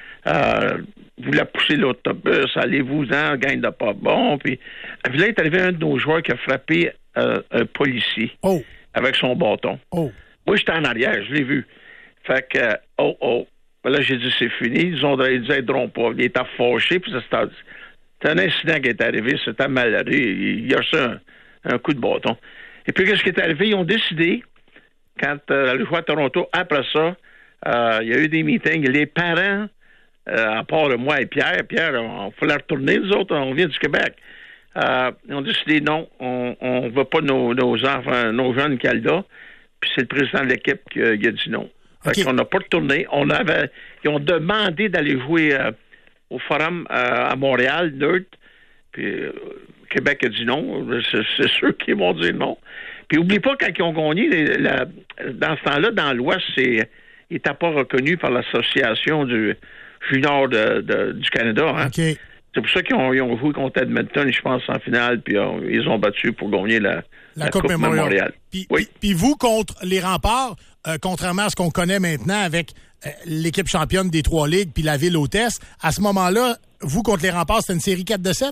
voulait pousser l'autobus, allez-vous-en, gagne de pas bon. Puis là, il est arrivé un de nos joueurs qui a frappé un policier avec son bâton. Oh. Moi, j'étais en arrière, je l'ai vu. Fait que, là, j'ai dit, c'est fini. Ils aideront pas. Il était fâché, puis c'est un incident qui est arrivé. C'était malheureux. Il a reçu un coup de bâton. Et puis, qu'est-ce qui est arrivé? Ils ont décidé, quand le joueur à Toronto, après ça, il y a eu des meetings. Les parents, à part moi et Pierre, on fallait retourner, nous autres, on vient du Québec. Ils ont décidé, non, on ne veut pas nos enfants, nos jeunes Calda. Puis c'est le président de l'équipe qui a dit non. Fait qu'on n'a pas retourné. Ils ont demandé d'aller jouer au Forum à Montréal, Nerd. Puis Québec a dit non. C'est ceux qui m'ont dit non. Puis oublie pas, quand ils ont gagné, dans ce temps-là, dans l'Ouest, il n'était pas reconnu par l'Association du junior du Canada. Hein? Okay. C'est pour ça qu'ils ont joué contre Edmonton, je pense, en finale, puis ils ont battu pour gagner la Coupe Mémorial. Puis vous, contre les Remparts, contrairement à ce qu'on connaît maintenant avec l'équipe championne des 3 ligues puis la ville hôtesse, à ce moment-là, vous, contre les Remparts, c'était une série 4-7?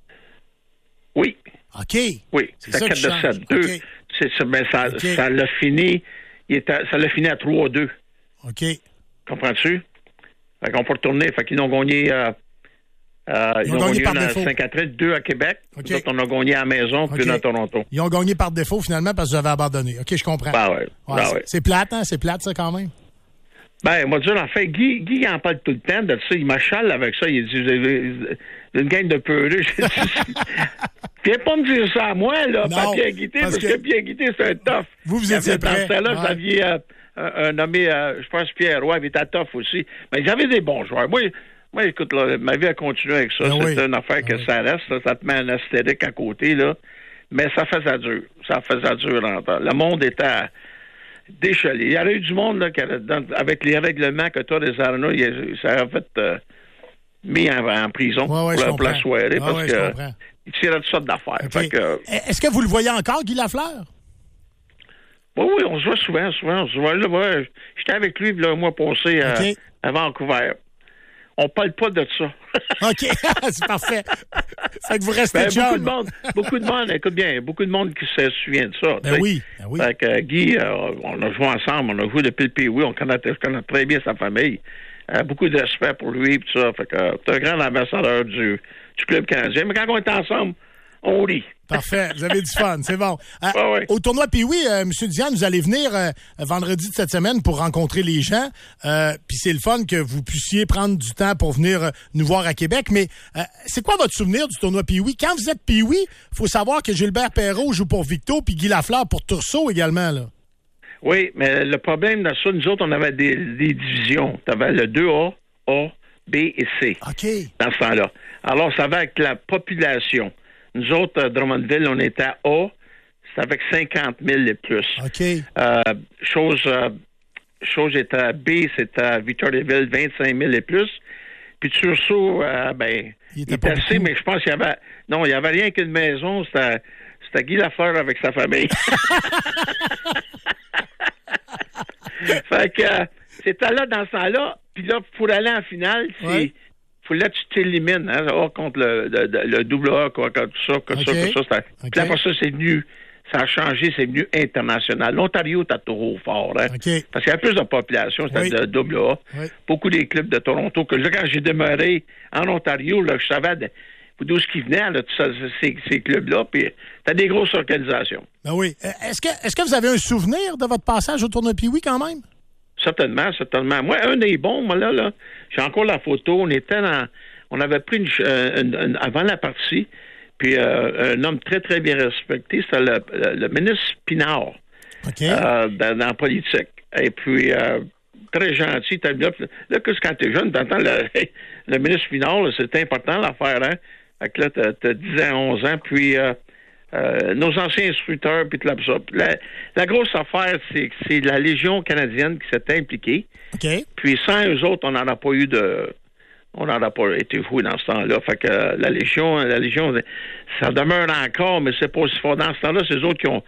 Oui. OK. Oui, c'était 4-7. Okay. Ça l'a fini. Ça l'a fini à 3-2. OK. Comprends-tu? Fait qu'on peut retourner. Fait qu'ils ont gagné... ils ont gagné par défaut. 5-4, 2 à Québec. Okay. D'autres, on a gagné à la maison, puis à Toronto. Ils ont gagné par défaut, finalement, parce que vous avez abandonné. OK, je comprends. Ouais. C'est plate, hein? C'est plate, ça, quand même. Ben, moi, dire, en fait, Guy, il en parle tout le temps de ça. Il m'achale avec ça. Il dit, vous avez une gang de peureux. Viens pas me dire ça à moi, là, pas Pierre Guité, parce que Pierre Guité, c'est un tough. Vous étiez prêt. Dans ce temps-là, vous aviez un nommé, je pense, Pierre Roy, il était tough aussi. Mais j'avais des bons joueurs. Moi, écoute, là, ma vie a continué avec ça. C'est une affaire que ça reste. Ça te met un astérique à côté, là. Mais ça faisait dur. Le monde était déchelé. Il y aurait eu du monde là, avec les règlements que tu as des arénas, ça aurait fait mis en prison pour la soirée parce que il tirait toutes sortes d'affaires. Okay. Est-ce que vous le voyez encore, Guy Lafleur? Oui, on se voit souvent. On se voit là. J'étais avec lui le mois passé à Vancouver. On parle pas de ça. OK, c'est parfait. C'est que vous restez beaucoup de monde, écoute bien, beaucoup de monde qui se souvient de ça. Ben oui. Fait que Guy, on a joué ensemble, on a joué depuis le Pee-Wee, on connaît très bien sa famille. Beaucoup de respect pour lui et tout ça. Fait que c'est un grand ambassadeur du club canadien. Mais quand on est ensemble, on rit. Parfait. Vous avez du fun. C'est bon. Au tournoi Pee-Wee, M. Diane, vous allez venir vendredi de cette semaine pour rencontrer les gens. Puis c'est le fun que vous puissiez prendre du temps pour venir nous voir à Québec. Mais c'est quoi votre souvenir du tournoi Pee-Wee? Quand vous êtes Pee-Wee, il faut savoir que Gilbert Perrault joue pour Victo puis Guy Lafleur pour Tursault également, là. Oui, mais le problème dans ça, nous autres, on avait des divisions. Tu avais le 2A, A, B et C. OK. Dans ce temps-là. Alors, ça va avec la population. Nous autres, à Drummondville, on était à A, c'est avec 50 000 et plus. OK. Chose était à B, c'était à Victoriaville, 25 000 et plus. Puis Tursault, il était assez, mais je pense qu'il y avait... Non, il n'y avait rien qu'une maison, c'était Guy Lafleur avec sa famille. Fait que c'était là dans ce temps-là, puis là, pour aller en finale, faut là tu t'élimines, contre le double A, tout ça. Puis après ça, c'est venu, ça a changé, c'est venu international. L'Ontario était trop fort, parce qu'il y avait plus de population, c'était le double A. Beaucoup des clubs de Toronto, que là, quand j'ai demeuré en Ontario, là, je savais d'où ce qui venait, là, ces clubs-là, puis t'as des grosses organisations. Ben oui. Est-ce que vous avez un souvenir de votre passage au tournoi Pee-Wee quand même? Certainement. Moi, un des bons, moi, là, j'ai encore la photo. On avait pris avant la partie, puis un homme très, très bien respecté, c'était le ministre Pinard, dans la politique. Et puis, très gentil. Là, quand t'es jeune, t'entends le ministre Pinard, c'est important l'affaire, hein? Fait que là, t'as 10 ans, 11 ans, puis nos anciens instructeurs, puis tout ça. La grosse affaire, c'est que c'est la Légion canadienne qui s'est impliquée. Puis sans eux autres, on n'en a pas été fouillés dans ce temps-là. Fait que la Légion, ça demeure encore, mais c'est pas aussi fort. Dans ce temps-là, c'est eux autres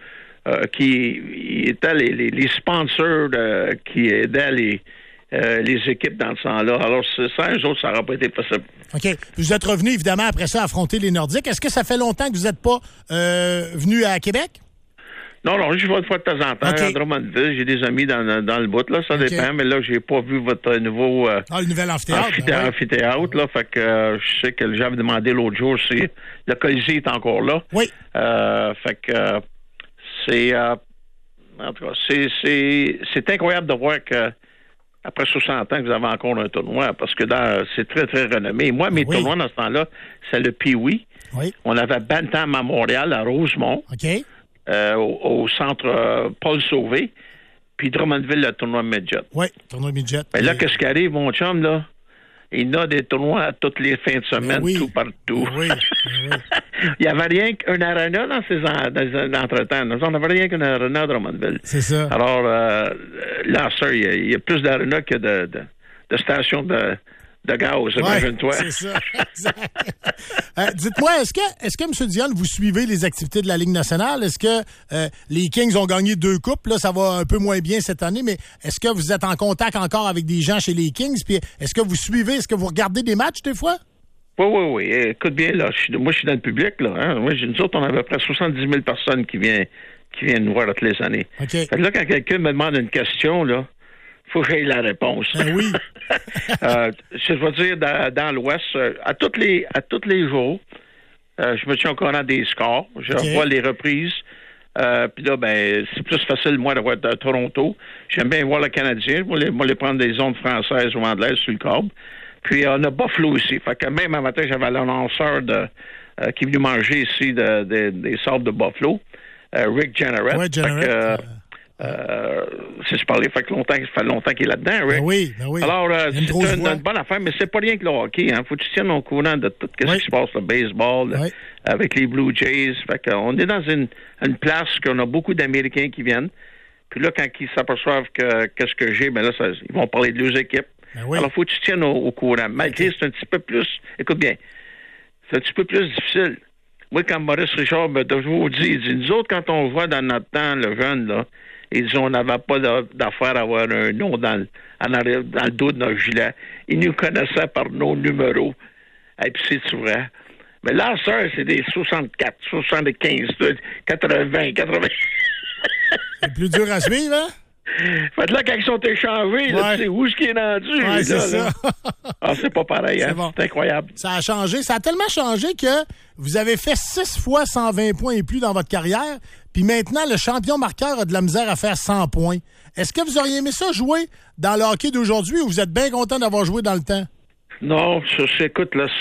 qui étaient les sponsors qui aidaient les équipes dans ce temps-là. Alors, sans eux autres, ça n'aurait pas été possible. OK. Vous êtes revenu, évidemment, après ça, affronter les Nordiques. Est-ce que ça fait longtemps que vous n'êtes pas venu à Québec? Non, je vais une fois de temps en temps à Drummondville. J'ai des amis dans le bout, là. Ça dépend, mais là, j'ai pas vu votre nouveau... le nouvel amphithéâtre. Amphithéâtre, là. Fait que je sais que j'avais demandé l'autre jour si le Colisée est encore là. Oui. Fait que c'est... en tout cas, c'est incroyable de voir que après 60 ans que vous avez encore un tournoi, parce que c'est très, très renommé. Moi, mes tournois dans ce temps-là, c'est le Pee-Wee. Oui. On avait Bantam à Montréal, à Rosemont. OK. Au centre Paul Sauvé, puis Drummondville, le tournoi midget. Oui, tournoi midget. Mais là, qu'est-ce qui arrive, mon chum, là? Il a des tournois toutes les fins de semaine, tout partout. Oui. Il n'y avait rien qu'un arena dans ces entretemps. On n'avait rien qu'un arena à Drummondville. C'est ça. Alors, là, il y a plus d'arenas que de stations de gaz, imagine-toi. C'est ça, exact. Dites-moi, est-ce que M. Diane, vous suivez les activités de la Ligue nationale? Est-ce que les Kings ont gagné 2 coupes? Là, ça va un peu moins bien cette année, mais est-ce que vous êtes en contact encore avec des gens chez les Kings? Puis est-ce que vous suivez, est-ce que vous regardez des matchs des fois? Oui. Écoute bien, là, moi, je suis dans le public, là. Hein? Moi, nous autres, on a à peu près 70 000 personnes qui viennent nous voir toutes les années. Okay. Fait que là, quand quelqu'un me demande une question, là, faut que j'aie la réponse. Ben oui. Je vais dire, dans l'Ouest, à tous les jours, je me tiens au courant des scores. Je vois les reprises. Puis là, c'est plus facile, moi, de voir de Toronto. J'aime bien voir le Canadien. Moi, les prendre des zones françaises ou anglaises sur le câble. Puis on a Buffalo aussi. Fait que même un matin, j'avais l'annonceur qui est venu manger ici des sables de Buffalo, Rick Jenneret. Ouais, Jenneret. Si je parlais, ça fait longtemps qu'il est là-dedans, Rick. Ben oui. Alors, c'est une bonne affaire, mais c'est pas rien que le hockey. Faut que tu tiennes au courant de tout ce qui se passe, le baseball, avec les Blue Jays. Fait qu'on est dans une place qu'on a beaucoup d'Américains qui viennent. Puis là, quand ils s'aperçoivent qu'est-ce que j'ai, ben là, ils vont parler de leurs équipes. Alors, faut que tu tiennes au courant. Malgré, c'est un petit peu plus... Écoute bien, c'est un petit peu plus difficile. Moi, quand Maurice Richard me toujours dit, il dit, nous autres, quand on voit dans notre temps le jeune, là, il dit, on n'avait pas d'affaire à avoir un nom dans le dos de notre gilet. Ils nous connaissaient par nos numéros. Et puis, c'est vrai. Mais là, ça, c'est des 64, 75, 80, 80. C'est plus dur à suivre, hein? Fait là, quand ils sont échangés, là, tu sais où est-ce qu'il est rendu? Ouais, c'est ça. C'est pas pareil, hein? Bon. C'est incroyable. Ça a changé. Ça a tellement changé que vous avez fait 6 fois 120 points et plus dans votre carrière, puis maintenant, le champion marqueur a de la misère à faire 100 points. Est-ce que vous auriez aimé ça jouer dans le hockey d'aujourd'hui ou vous êtes bien content d'avoir joué dans le temps? Non, écoute, là,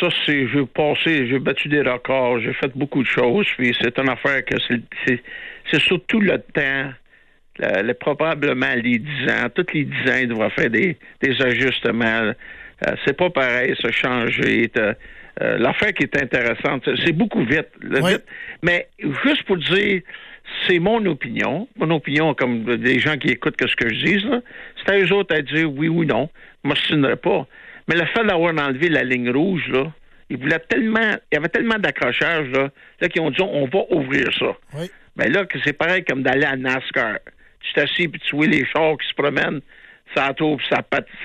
j'ai battu des records, j'ai fait beaucoup de choses, puis c'est une affaire que c'est surtout le temps. Probablement les 10 ans. Tous les 10 ans, il devra faire des ajustements. C'est pas pareil, ça changer. L'affaire qui est intéressante, c'est beaucoup vite. Vite. Mais juste pour dire, c'est mon opinion. Mon opinion, comme des gens qui écoutent ce que je dis, là, c'est à eux autres à dire oui ou non. Moi, je ne signerais pas. Mais le fait d'avoir enlevé la ligne rouge, là, il y avait tellement d'accrochages là qu'ils ont dit on va ouvrir ça. Oui. Mais là, c'est pareil comme d'aller à NASCAR. Tu t'assis puis tu vois les chars qui se promènent, ça tourne puis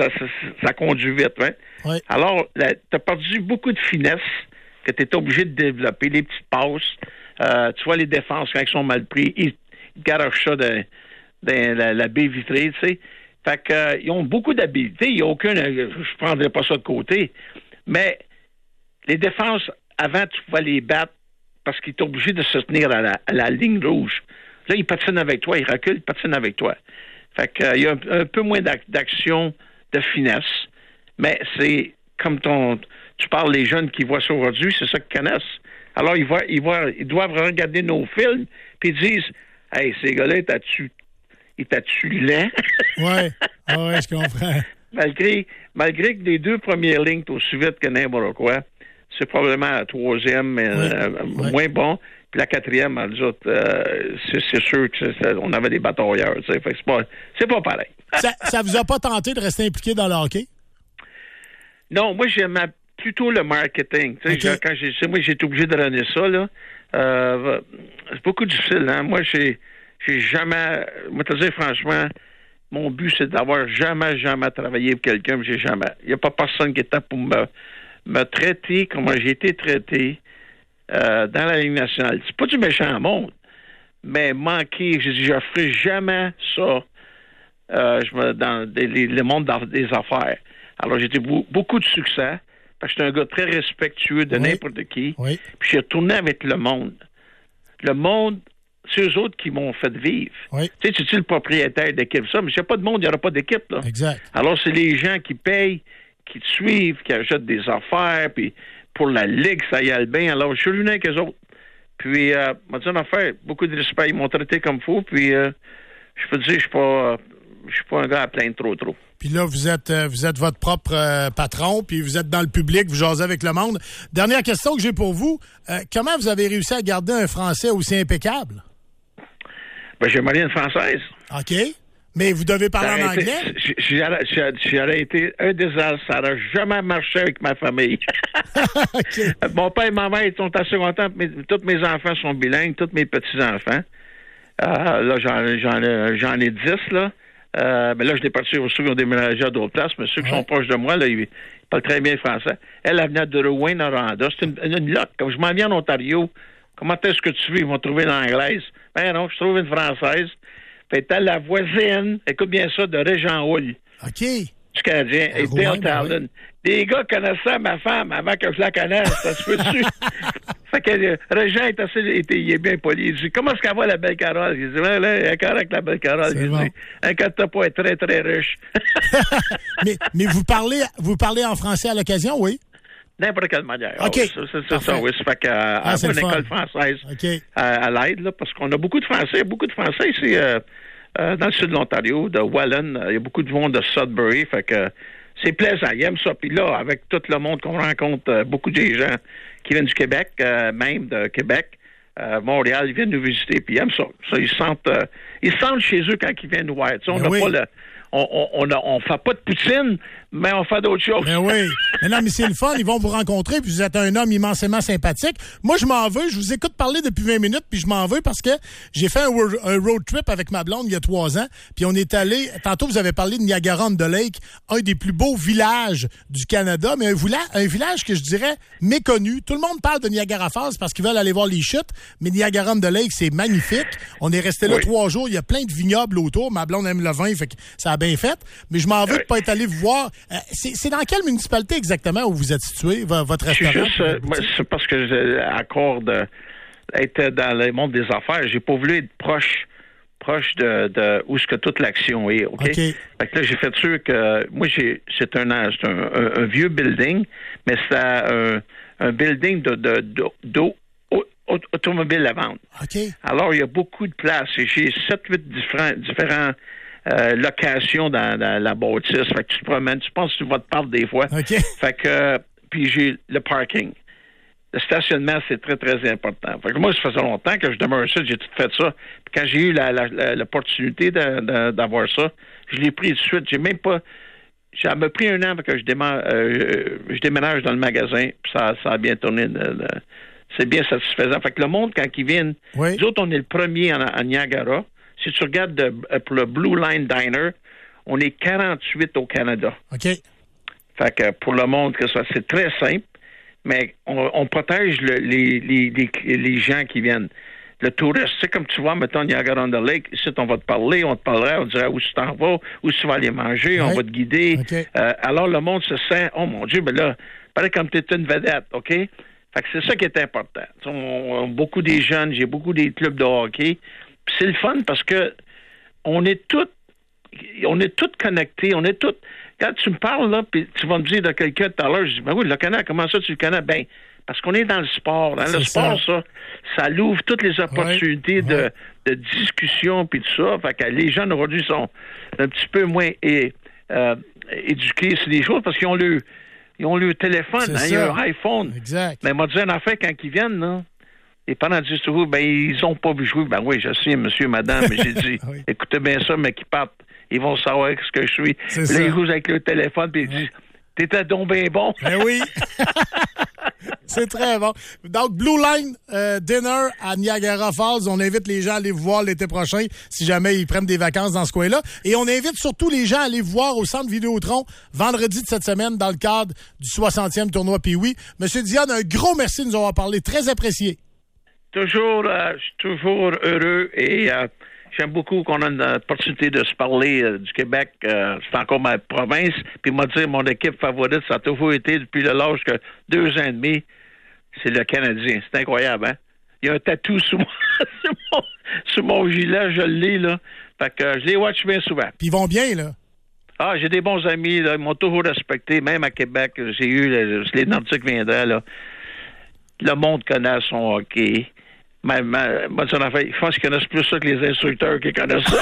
ça conduit vite. Hein? Oui. Alors, tu as perdu beaucoup de finesse que tu es obligé de développer, les petites passes. Tu vois les défenses, quand ils sont mal pris, ils garochent ça dans la baie vitrée, tu sais. Fait que, ils ont beaucoup d'habiletés. Il n'y a aucun... Je prendrais pas ça de côté. Mais les défenses, avant, tu pouvais les battre parce qu'ils étaient obligés de se tenir à la ligne rouge. Là, ils patinent avec toi, ils reculent, ils patinent avec toi. Fait que, il y a un peu moins d'action, de finesse. Mais c'est comme tu parles des jeunes qui voient ça aujourd'hui, c'est ça qu'ils connaissent. Alors, ils doivent regarder nos films, puis ils disent, hey, ces gars-là, ils t'as-tu laid? Ouais, je comprends. Malgré que les 2 premières lignes, t'es aussi vite que n'importe quoi, c'est probablement la 3e, mais moins bon. Puis la 4e, les autres, c'est sûr qu'on avait des batailleurs. Fait que c'est pas pareil. Ça vous a pas tenté de rester impliqué dans le hockey? Non, moi, j'aimais plutôt le marketing. Okay. Quand j'ai été obligé de runner ça, là. C'est beaucoup difficile. Hein? Moi, j'ai jamais... Moi, te dire franchement, mon but, c'est d'avoir jamais travaillé pour quelqu'un. Il n'y a pas personne qui était pour me traiter comme j'ai été traité dans la Ligue nationale. C'est pas du méchant monde, mais manquer, je ne ferai jamais ça dans le monde des affaires. Alors, j'ai eu beaucoup de succès, parce que j'étais un gars très respectueux de n'importe qui. Oui. Puis j'ai retourné avec le monde. Le monde, c'est eux autres qui m'ont fait vivre. Oui. Tu sais, tu es le propriétaire d'équipe, ça, mais s'il n'y a pas de monde, il n'y aura pas d'équipe, là. Exact. Alors, c'est les gens qui payent, qui te suivent, qui achètent des affaires, puis pour la Ligue, ça y aille bien. Alors, je suis venu avec eux autres. Puis, m'a dit une affaire, beaucoup de respect. Ils m'ont traité comme fou, puis je peux te dire, je suis pas un gars à plaindre trop. Puis là, vous êtes votre propre patron, puis vous êtes dans le public, vous jasez avec le monde. Dernière question que j'ai pour vous. Comment vous avez réussi à garder un Français aussi impeccable? Ben, j'ai marié une Française. OK. Mais vous devez parler en anglais? J'aurais été un désastre. Ça n'aurait jamais marché avec ma famille. Okay. Mon père et ma mère sont assez contents. Tous mes enfants sont bilingues, tous mes petits-enfants. Là, j'en ai 10, là. Mais là, je l'ai parti aussi, ils ont déménagé à d'autres places, mais ceux qui sont proches de moi, là, ils parlent très bien français. Elle venait de Rouen-Noranda. C'est une lotte. Comme je m'en viens en Ontario, comment est-ce que tu veux? Ils vont trouver une anglaise. Ben non, je trouve une française. Fait que t'as la voisine, écoute bien ça, de Régent Hull. OK. Du Canadien. Et Dale Talon. Des gars connaissaient ma femme avant que je la connaisse. Ça se peut-tu? Fait que Régent il est bien poli. Il dit, comment est-ce qu'elle va, la belle Carole? Il dit, ouais, là, elle est correcte, la belle Carole. Il dit, inquiète-toi pas, elle est très, très riche. mais vous parlez en français à l'occasion, oui? N'importe quelle manière. OK. C'est ça, oui. Ça fait qu'à une école française à l'aide, là, parce qu'on a beaucoup de Français. Beaucoup de Français ici. dans le sud de l'Ontario, de Welland. Il y a beaucoup de monde de Sudbury, fait que c'est plaisant. Ils aiment ça. Puis là, avec tout le monde qu'on rencontre, beaucoup de gens qui viennent du Québec, même de Québec, Montréal, ils viennent nous visiter, puis ils aiment ça. Ils sentent chez eux quand ils viennent nous voir. On n'a pas on fait pas de poutine, mais on fait d'autres choses. Ben oui. Mais non, mais c'est le fun. Ils vont vous rencontrer, puis vous êtes un homme immensément sympathique. Moi, je m'en veux. Je vous écoute parler depuis 20 minutes, puis je m'en veux parce que j'ai fait un road trip avec ma blonde il y a 3 ans, puis on est allé... Tantôt, vous avez parlé de Niagara-on-the-Lake, un des plus beaux villages du Canada, mais un village que je dirais méconnu. Tout le monde parle de Niagara Falls parce qu'ils veulent aller voir les chutes, mais Niagara-on-the-Lake, c'est magnifique. On est resté là 3 jours. Il y a plein de vignobles autour. Ma blonde aime le vin, fait que ça a bien fait. Mais je m'en veux de pas être allé vous voir. C'est dans quelle municipalité exactement où vous êtes situé, votre restaurant? C'est parce que à cause d'être dans le monde des affaires, j'ai pas voulu être proche de où ce que toute l'action est, OK? Fait que là, j'ai fait sûr que moi, c'est un vieux building, mais c'est un building d'automobile à vendre. Okay. Alors, il y a beaucoup de place. Et j'ai 7-8 différents locations dans la bâtisse. Fait que tu te promènes, tu penses que tu vas te parler des fois. Okay. Fait que, puis j'ai le parking. Le stationnement, c'est très, très important. Fait que moi, ça faisait longtemps que je demeure ici, j'ai tout fait ça. Puis quand j'ai eu l'opportunité d'avoir ça, je l'ai pris tout de suite. J'ai même pas... Ça m'a pris 1 an avant que je déménage dans le magasin, puis ça a bien tourné. C'est bien satisfaisant. Fait que le monde, quand ils viennent... Nous autres, on est le premier à Niagara. Si tu regardes pour le Blue Line Diner, on est 48 au Canada. OK. Fait que pour le monde, c'est très simple, mais on protège les gens qui viennent. Le touriste, c'est comme tu vois, mettons Niagara-on-the-Lake, ici, on va te parler, on te parlera, on te dira où tu t'en vas, où tu vas aller manger, on va te guider. Okay. Alors, le monde se sent, oh mon Dieu, mais là, pareil comme tu es une vedette, OK? Fait que c'est ça qui est important. Beaucoup des jeunes, j'ai beaucoup des clubs de hockey. Puis c'est le fun parce que on est tous connectés, on est tous... Quand tu me parles, là, puis tu vas me dire de quelqu'un tout à l'heure, je dis, ben oui, le connais, comment ça tu le connais? Ben, parce qu'on est dans le sport. Dans le sport, ça l'ouvre toutes les opportunités de discussion puis tout ça. Fait que les jeunes aujourd'hui sont un petit peu moins éduqués sur des choses parce qu'ils ont le téléphone, ils ont un iPhone. Exact. Mais moi, je dis une affaire quand ils viennent, là, les parents disent toujours, ben, ils ont pas vu jouer. Ben oui, je sais, monsieur, madame, mais j'ai dit, écoutez bien ça, mais qu'ils partent, ils vont savoir ce que je suis. Là, ils jouent avec le téléphone, puis ils disent, t'étais donc bien bon. Ben oui. C'est très bon. Donc, Blue Line Dinner à Niagara Falls. On invite les gens à aller vous voir l'été prochain si jamais ils prennent des vacances dans ce coin-là. Et on invite surtout les gens à aller vous voir au Centre Vidéotron vendredi de cette semaine dans le cadre du 60e tournoi Pee-Wee. Monsieur Dionne, un gros merci de nous avoir parlé. Très apprécié. Je suis toujours heureux et j'aime beaucoup qu'on a l'opportunité de se parler du Québec. C'est encore ma province. Puis moi dire, mon équipe favorite, ça a toujours été depuis l'âge que 2 ans et demi, c'est le Canadien. C'est incroyable, hein? Il y a un tatou sur mon gilet, je l'ai, là. Fait que je les watch bien souvent. Puis ils vont bien, là? Ah, j'ai des bons amis, là. Ils m'ont toujours respecté. Même à Québec, j'ai eu les Nordiques viendraient, là. Le monde connaît son hockey. Moi, je pense qu'ils connaissent plus ça que les instructeurs qui connaissent ça.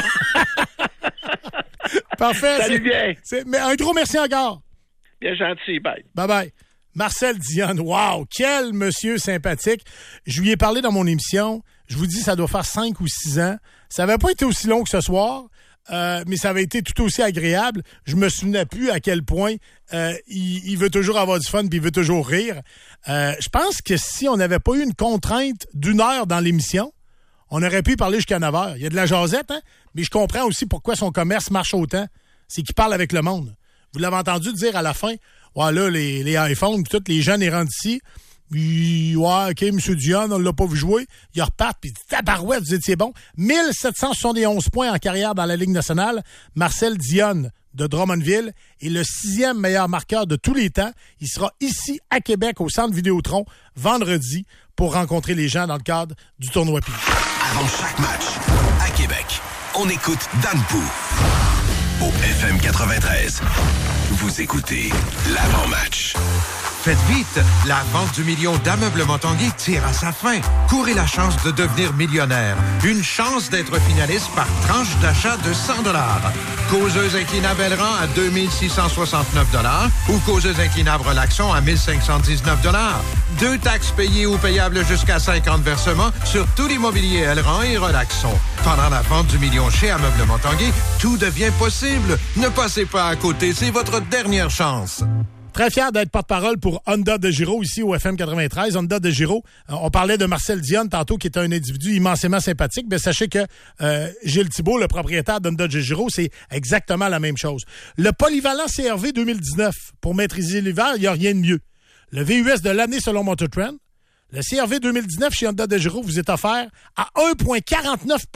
Parfait. Salut bien. Mais un gros merci encore. Bien gentil. Bye. Bye-bye. Marcel Dionne, wow, quel monsieur sympathique. Je lui ai parlé dans mon émission. Je vous dis, ça doit faire 5 ou 6 ans. Ça n'avait pas été aussi long que ce soir, mais ça avait été tout aussi agréable. Je me souvenais plus à quel point il veut toujours avoir du fun puis il veut toujours rire. Je pense que si on n'avait pas eu une contrainte d'1 heure dans l'émission, on aurait pu parler jusqu'à 9 heures. Il y a de la jasette, hein? Mais je comprends aussi pourquoi son commerce marche autant. C'est qu'il parle avec le monde. Vous l'avez entendu dire à la fin, ouais, là, les iPhones, tous les jeunes ils rentrent ici. Ouais, OK, M. Dionne, on l'a pas vu jouer. Ils repartent, puis tabarouette, vous étiez bon. 1771 points en carrière dans la Ligue nationale. Marcel Dionne de Drummondville est le 6e meilleur marqueur de tous les temps. Il sera ici à Québec au Centre Vidéotron vendredi pour rencontrer les gens dans le cadre du tournoi Pee. Avant chaque match, à Québec, on écoute Dan Pou au FM 93. Vous écoutez l'avant-match. Faites vite, la vente du million d'Ameublement Tanguay tire à sa fin. Courez la chance de devenir millionnaire. Une chance d'être finaliste par tranche d'achat de 100 $. Causeuse inclinable Elran à 2669 $ ou causeuse inclinable Relaxon à 1519 $. 2 taxes payées ou payables jusqu'à 50 versements sur tout l'immobilier Elran et Relaxon. Pendant la vente du million chez Ameublement Tanguay, tout devient possible. Ne passez pas à côté, c'est votre dernière chance. Très fier d'être porte-parole pour Honda de Giro ici au FM 93. Honda de Giro, on parlait de Marcel Dionne tantôt, qui est un individu immensément sympathique. Mais sachez que Gilles Thibault, le propriétaire d'Honda de Giro, c'est exactement la même chose. Le polyvalent CR-V 2019, pour maîtriser l'hiver, il n'y a rien de mieux. Le VUS de l'année selon Motortrend, le CR-V 2019 chez Honda de Giro vous est offert à 1,49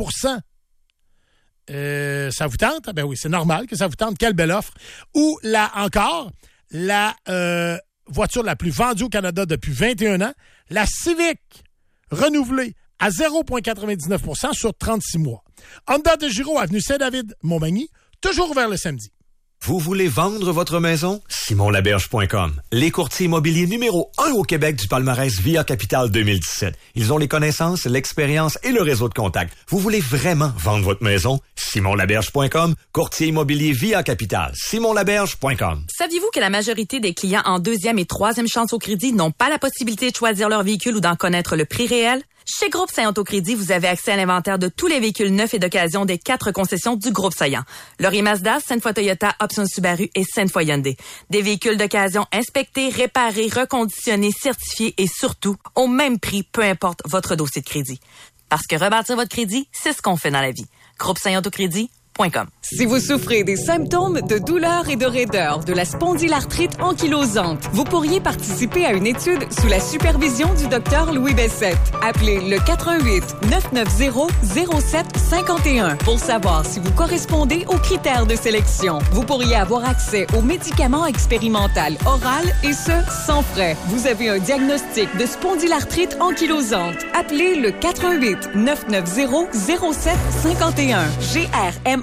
%. Ça vous tente? Ben oui, c'est normal que ça vous tente. Quelle belle offre. Ou là encore, la voiture la plus vendue au Canada depuis 21 ans, la Civic, renouvelée à 0,99 % sur 36 mois. Honda de Giro, avenue Saint-David-Montmagny, toujours ouvert le samedi. Vous voulez vendre votre maison? SimonLaberge.com. Les courtiers immobiliers numéro 1 au Québec du palmarès Via Capital 2017. Ils ont les connaissances, l'expérience et le réseau de contacts. Vous voulez vraiment vendre votre maison? SimonLaberge.com. Courtier immobilier Via Capital. SimonLaberge.com. Saviez-vous que la majorité des clients en deuxième et troisième chance au crédit n'ont pas la possibilité de choisir leur véhicule ou d'en connaître le prix réel? Chez Groupe Saillant Autocrédit, vous avez accès à l'inventaire de tous les véhicules neufs et d'occasion des 4 concessions du Groupe Saillant. Laurier Mazda, Sainte-Foy Toyota, Option Subaru et Sainte-Foy Hyundai. Des véhicules d'occasion inspectés, réparés, reconditionnés, certifiés et surtout au même prix, peu importe votre dossier de crédit. Parce que rebâtir votre crédit, c'est ce qu'on fait dans la vie. Groupe Saillant Autocrédit. Si vous souffrez des symptômes de douleur et de raideur de la spondylarthrite ankylosante, vous pourriez participer à une étude sous la supervision du Dr Louis Bessette. Appelez le 418-990-0751 pour savoir si vous correspondez aux critères de sélection. Vous pourriez avoir accès aux médicaments expérimentaux oral et ce, sans frais. Vous avez un diagnostic de spondylarthrite ankylosante. Appelez le 418-990-0751. GRMO.ca.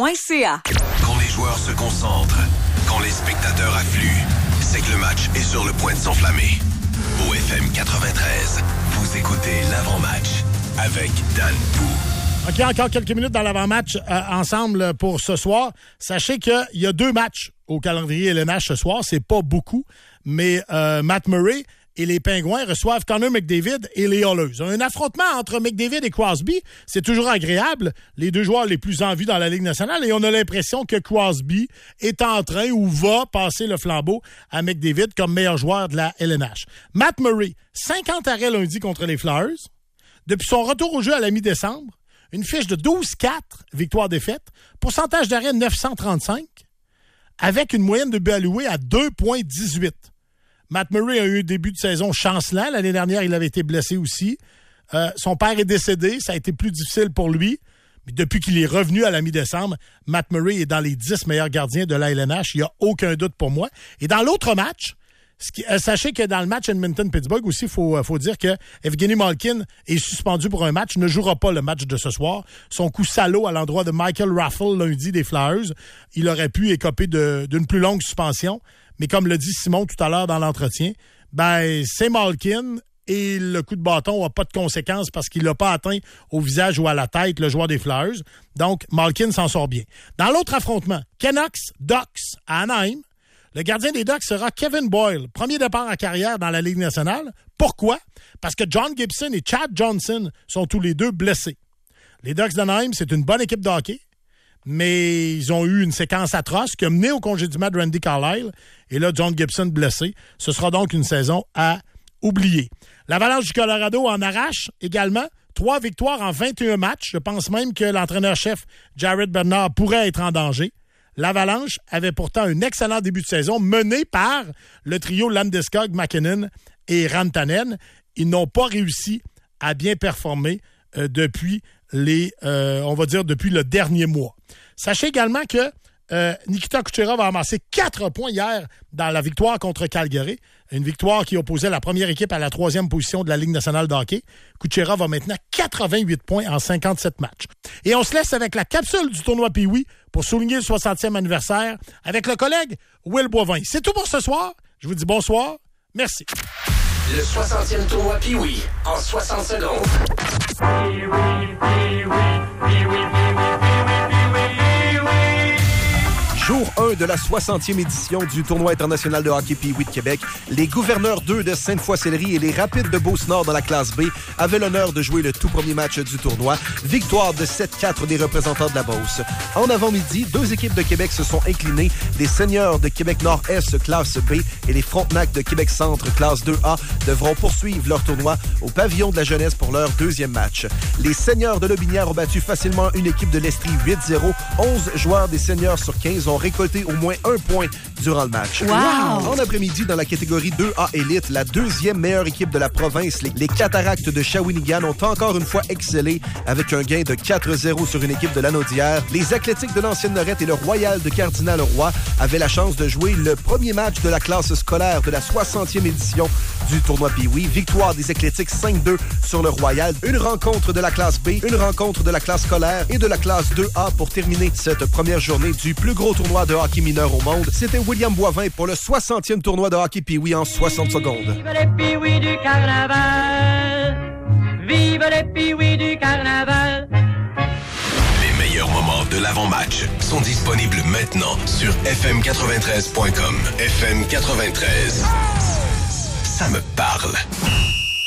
Quand les joueurs se concentrent, quand les spectateurs affluent, c'est que le match est sur le point de s'enflammer. Au FM 93, vous écoutez l'avant-match avec Dan Pou. OK, encore quelques minutes dans l'avant-match ensemble pour ce soir. Sachez qu'il y a 2 matchs au calendrier LNH ce soir. C'est pas beaucoup, mais Matt Murray et les Pingouins reçoivent Connor McDavid et les Oilers. Un affrontement entre McDavid et Crosby, c'est toujours agréable. Les 2 joueurs les plus en vue dans la Ligue nationale et on a l'impression que Crosby est en train ou va passer le flambeau à McDavid comme meilleur joueur de la LNH. Matt Murray, 50 arrêts lundi contre les Flyers. Depuis son retour au jeu à la mi-décembre, une fiche de 12-4, victoire-défaite, pourcentage d'arrêt 935, avec une moyenne de buts alloués à 2,18. Matt Murray a eu un début de saison chancelant. L'année dernière, il avait été blessé aussi. Son père est décédé. Ça a été plus difficile pour lui. Mais depuis qu'il est revenu à la mi-décembre, Matt Murray est dans les 10 meilleurs gardiens de la LNH. Il n'y a aucun doute pour moi. Et dans l'autre match, sachez que dans le match Edmonton-Pittsburgh aussi, il faut dire que Evgeny Malkin est suspendu pour un match, ne jouera pas le match de ce soir. Son coup salaud à l'endroit de Michael Raffle lundi des Flyers, il aurait pu écoper d'une plus longue suspension. Mais comme le dit Simon tout à l'heure dans l'entretien, ben c'est Malkin et le coup de bâton n'a pas de conséquences parce qu'il n'a pas atteint au visage ou à la tête le joueur des Flyers. Donc, Malkin s'en sort bien. Dans l'autre affrontement, Canucks-Ducks à Anaheim, le gardien des Ducks sera Kevin Boyle, premier départ en carrière dans la Ligue nationale. Pourquoi? Parce que John Gibson et Chad Johnson sont tous les deux blessés. Les Ducks d'Anaheim, c'est une bonne équipe de hockey, mais ils ont eu une séquence atroce qui a mené au congédiement de Randy Carlyle. Et là, John Gibson blessé. Ce sera donc une saison à oublier. L'Avalanche du Colorado en arrache également. 3 victoires en 21 matchs. Je pense même que l'entraîneur-chef Jared Bernard pourrait être en danger. L'Avalanche avait pourtant un excellent début de saison mené par le trio Landeskog, McKinnon et Rantanen. Ils n'ont pas réussi à bien performer depuis depuis le dernier mois. Sachez également que Nikita Kucherov a amassé 4 points hier dans la victoire contre Calgary. Une victoire qui opposait la première équipe à la 3e position de la Ligue nationale de hockey. Kucherov a maintenant 88 points en 57 matchs. Et on se laisse avec la capsule du tournoi Pee-Wee pour souligner le 60e anniversaire avec le collègue Will Boivin. C'est tout pour ce soir. Je vous dis bonsoir. Merci. Le 60e tournoi Pee-Wee en 60 secondes. Jour 1 de la 60e édition du tournoi international de hockey Pee-Wee de Québec, les gouverneurs 2 de Sainte-Foy-Sellerie et les Rapides de Beauce-Nord dans la classe B avaient l'honneur de jouer le tout premier match du tournoi. Victoire de 7-4 des représentants de la Beauce. En avant-midi, 2 équipes de Québec se sont inclinées. Les Seigneurs de Québec-Nord-Est, classe B, et les Frontenacs de Québec-Centre, classe 2A, devront poursuivre leur tournoi au pavillon de la jeunesse pour leur deuxième match. Les Seigneurs de Lobinière ont battu facilement une équipe de l'Estrie 8-0. 11 joueurs des Seigneurs sur 15 ont récolté au moins 1 point durant le match. Wow! En après-midi, dans la catégorie 2A Élite, la 2e meilleure équipe de la province, les Cataractes de Shawinigan, ont encore une fois excellé avec un gain de 4-0 sur une équipe de Lanaudière. Les Athlétiques de l'Ancienne-Lorette et le Royal de Cardinal-Roy avaient la chance de jouer le premier match de la classe scolaire de la 60e édition du tournoi Pee-Wee. Victoire des Athlétiques 5-2 sur le Royal. Une rencontre de la classe B, une rencontre de la classe scolaire et de la classe 2A pour terminer cette première journée du plus gros tournoi de hockey mineur au monde. C'était William Boivin pour le 60e tournoi de hockey Pee-Wee en 60 secondes. Vive les Pee-Wee du carnaval! Vive les Pee-Wee du carnaval! Les meilleurs moments de l'avant-match sont disponibles maintenant sur fm93.com. FM 93. Ça me parle.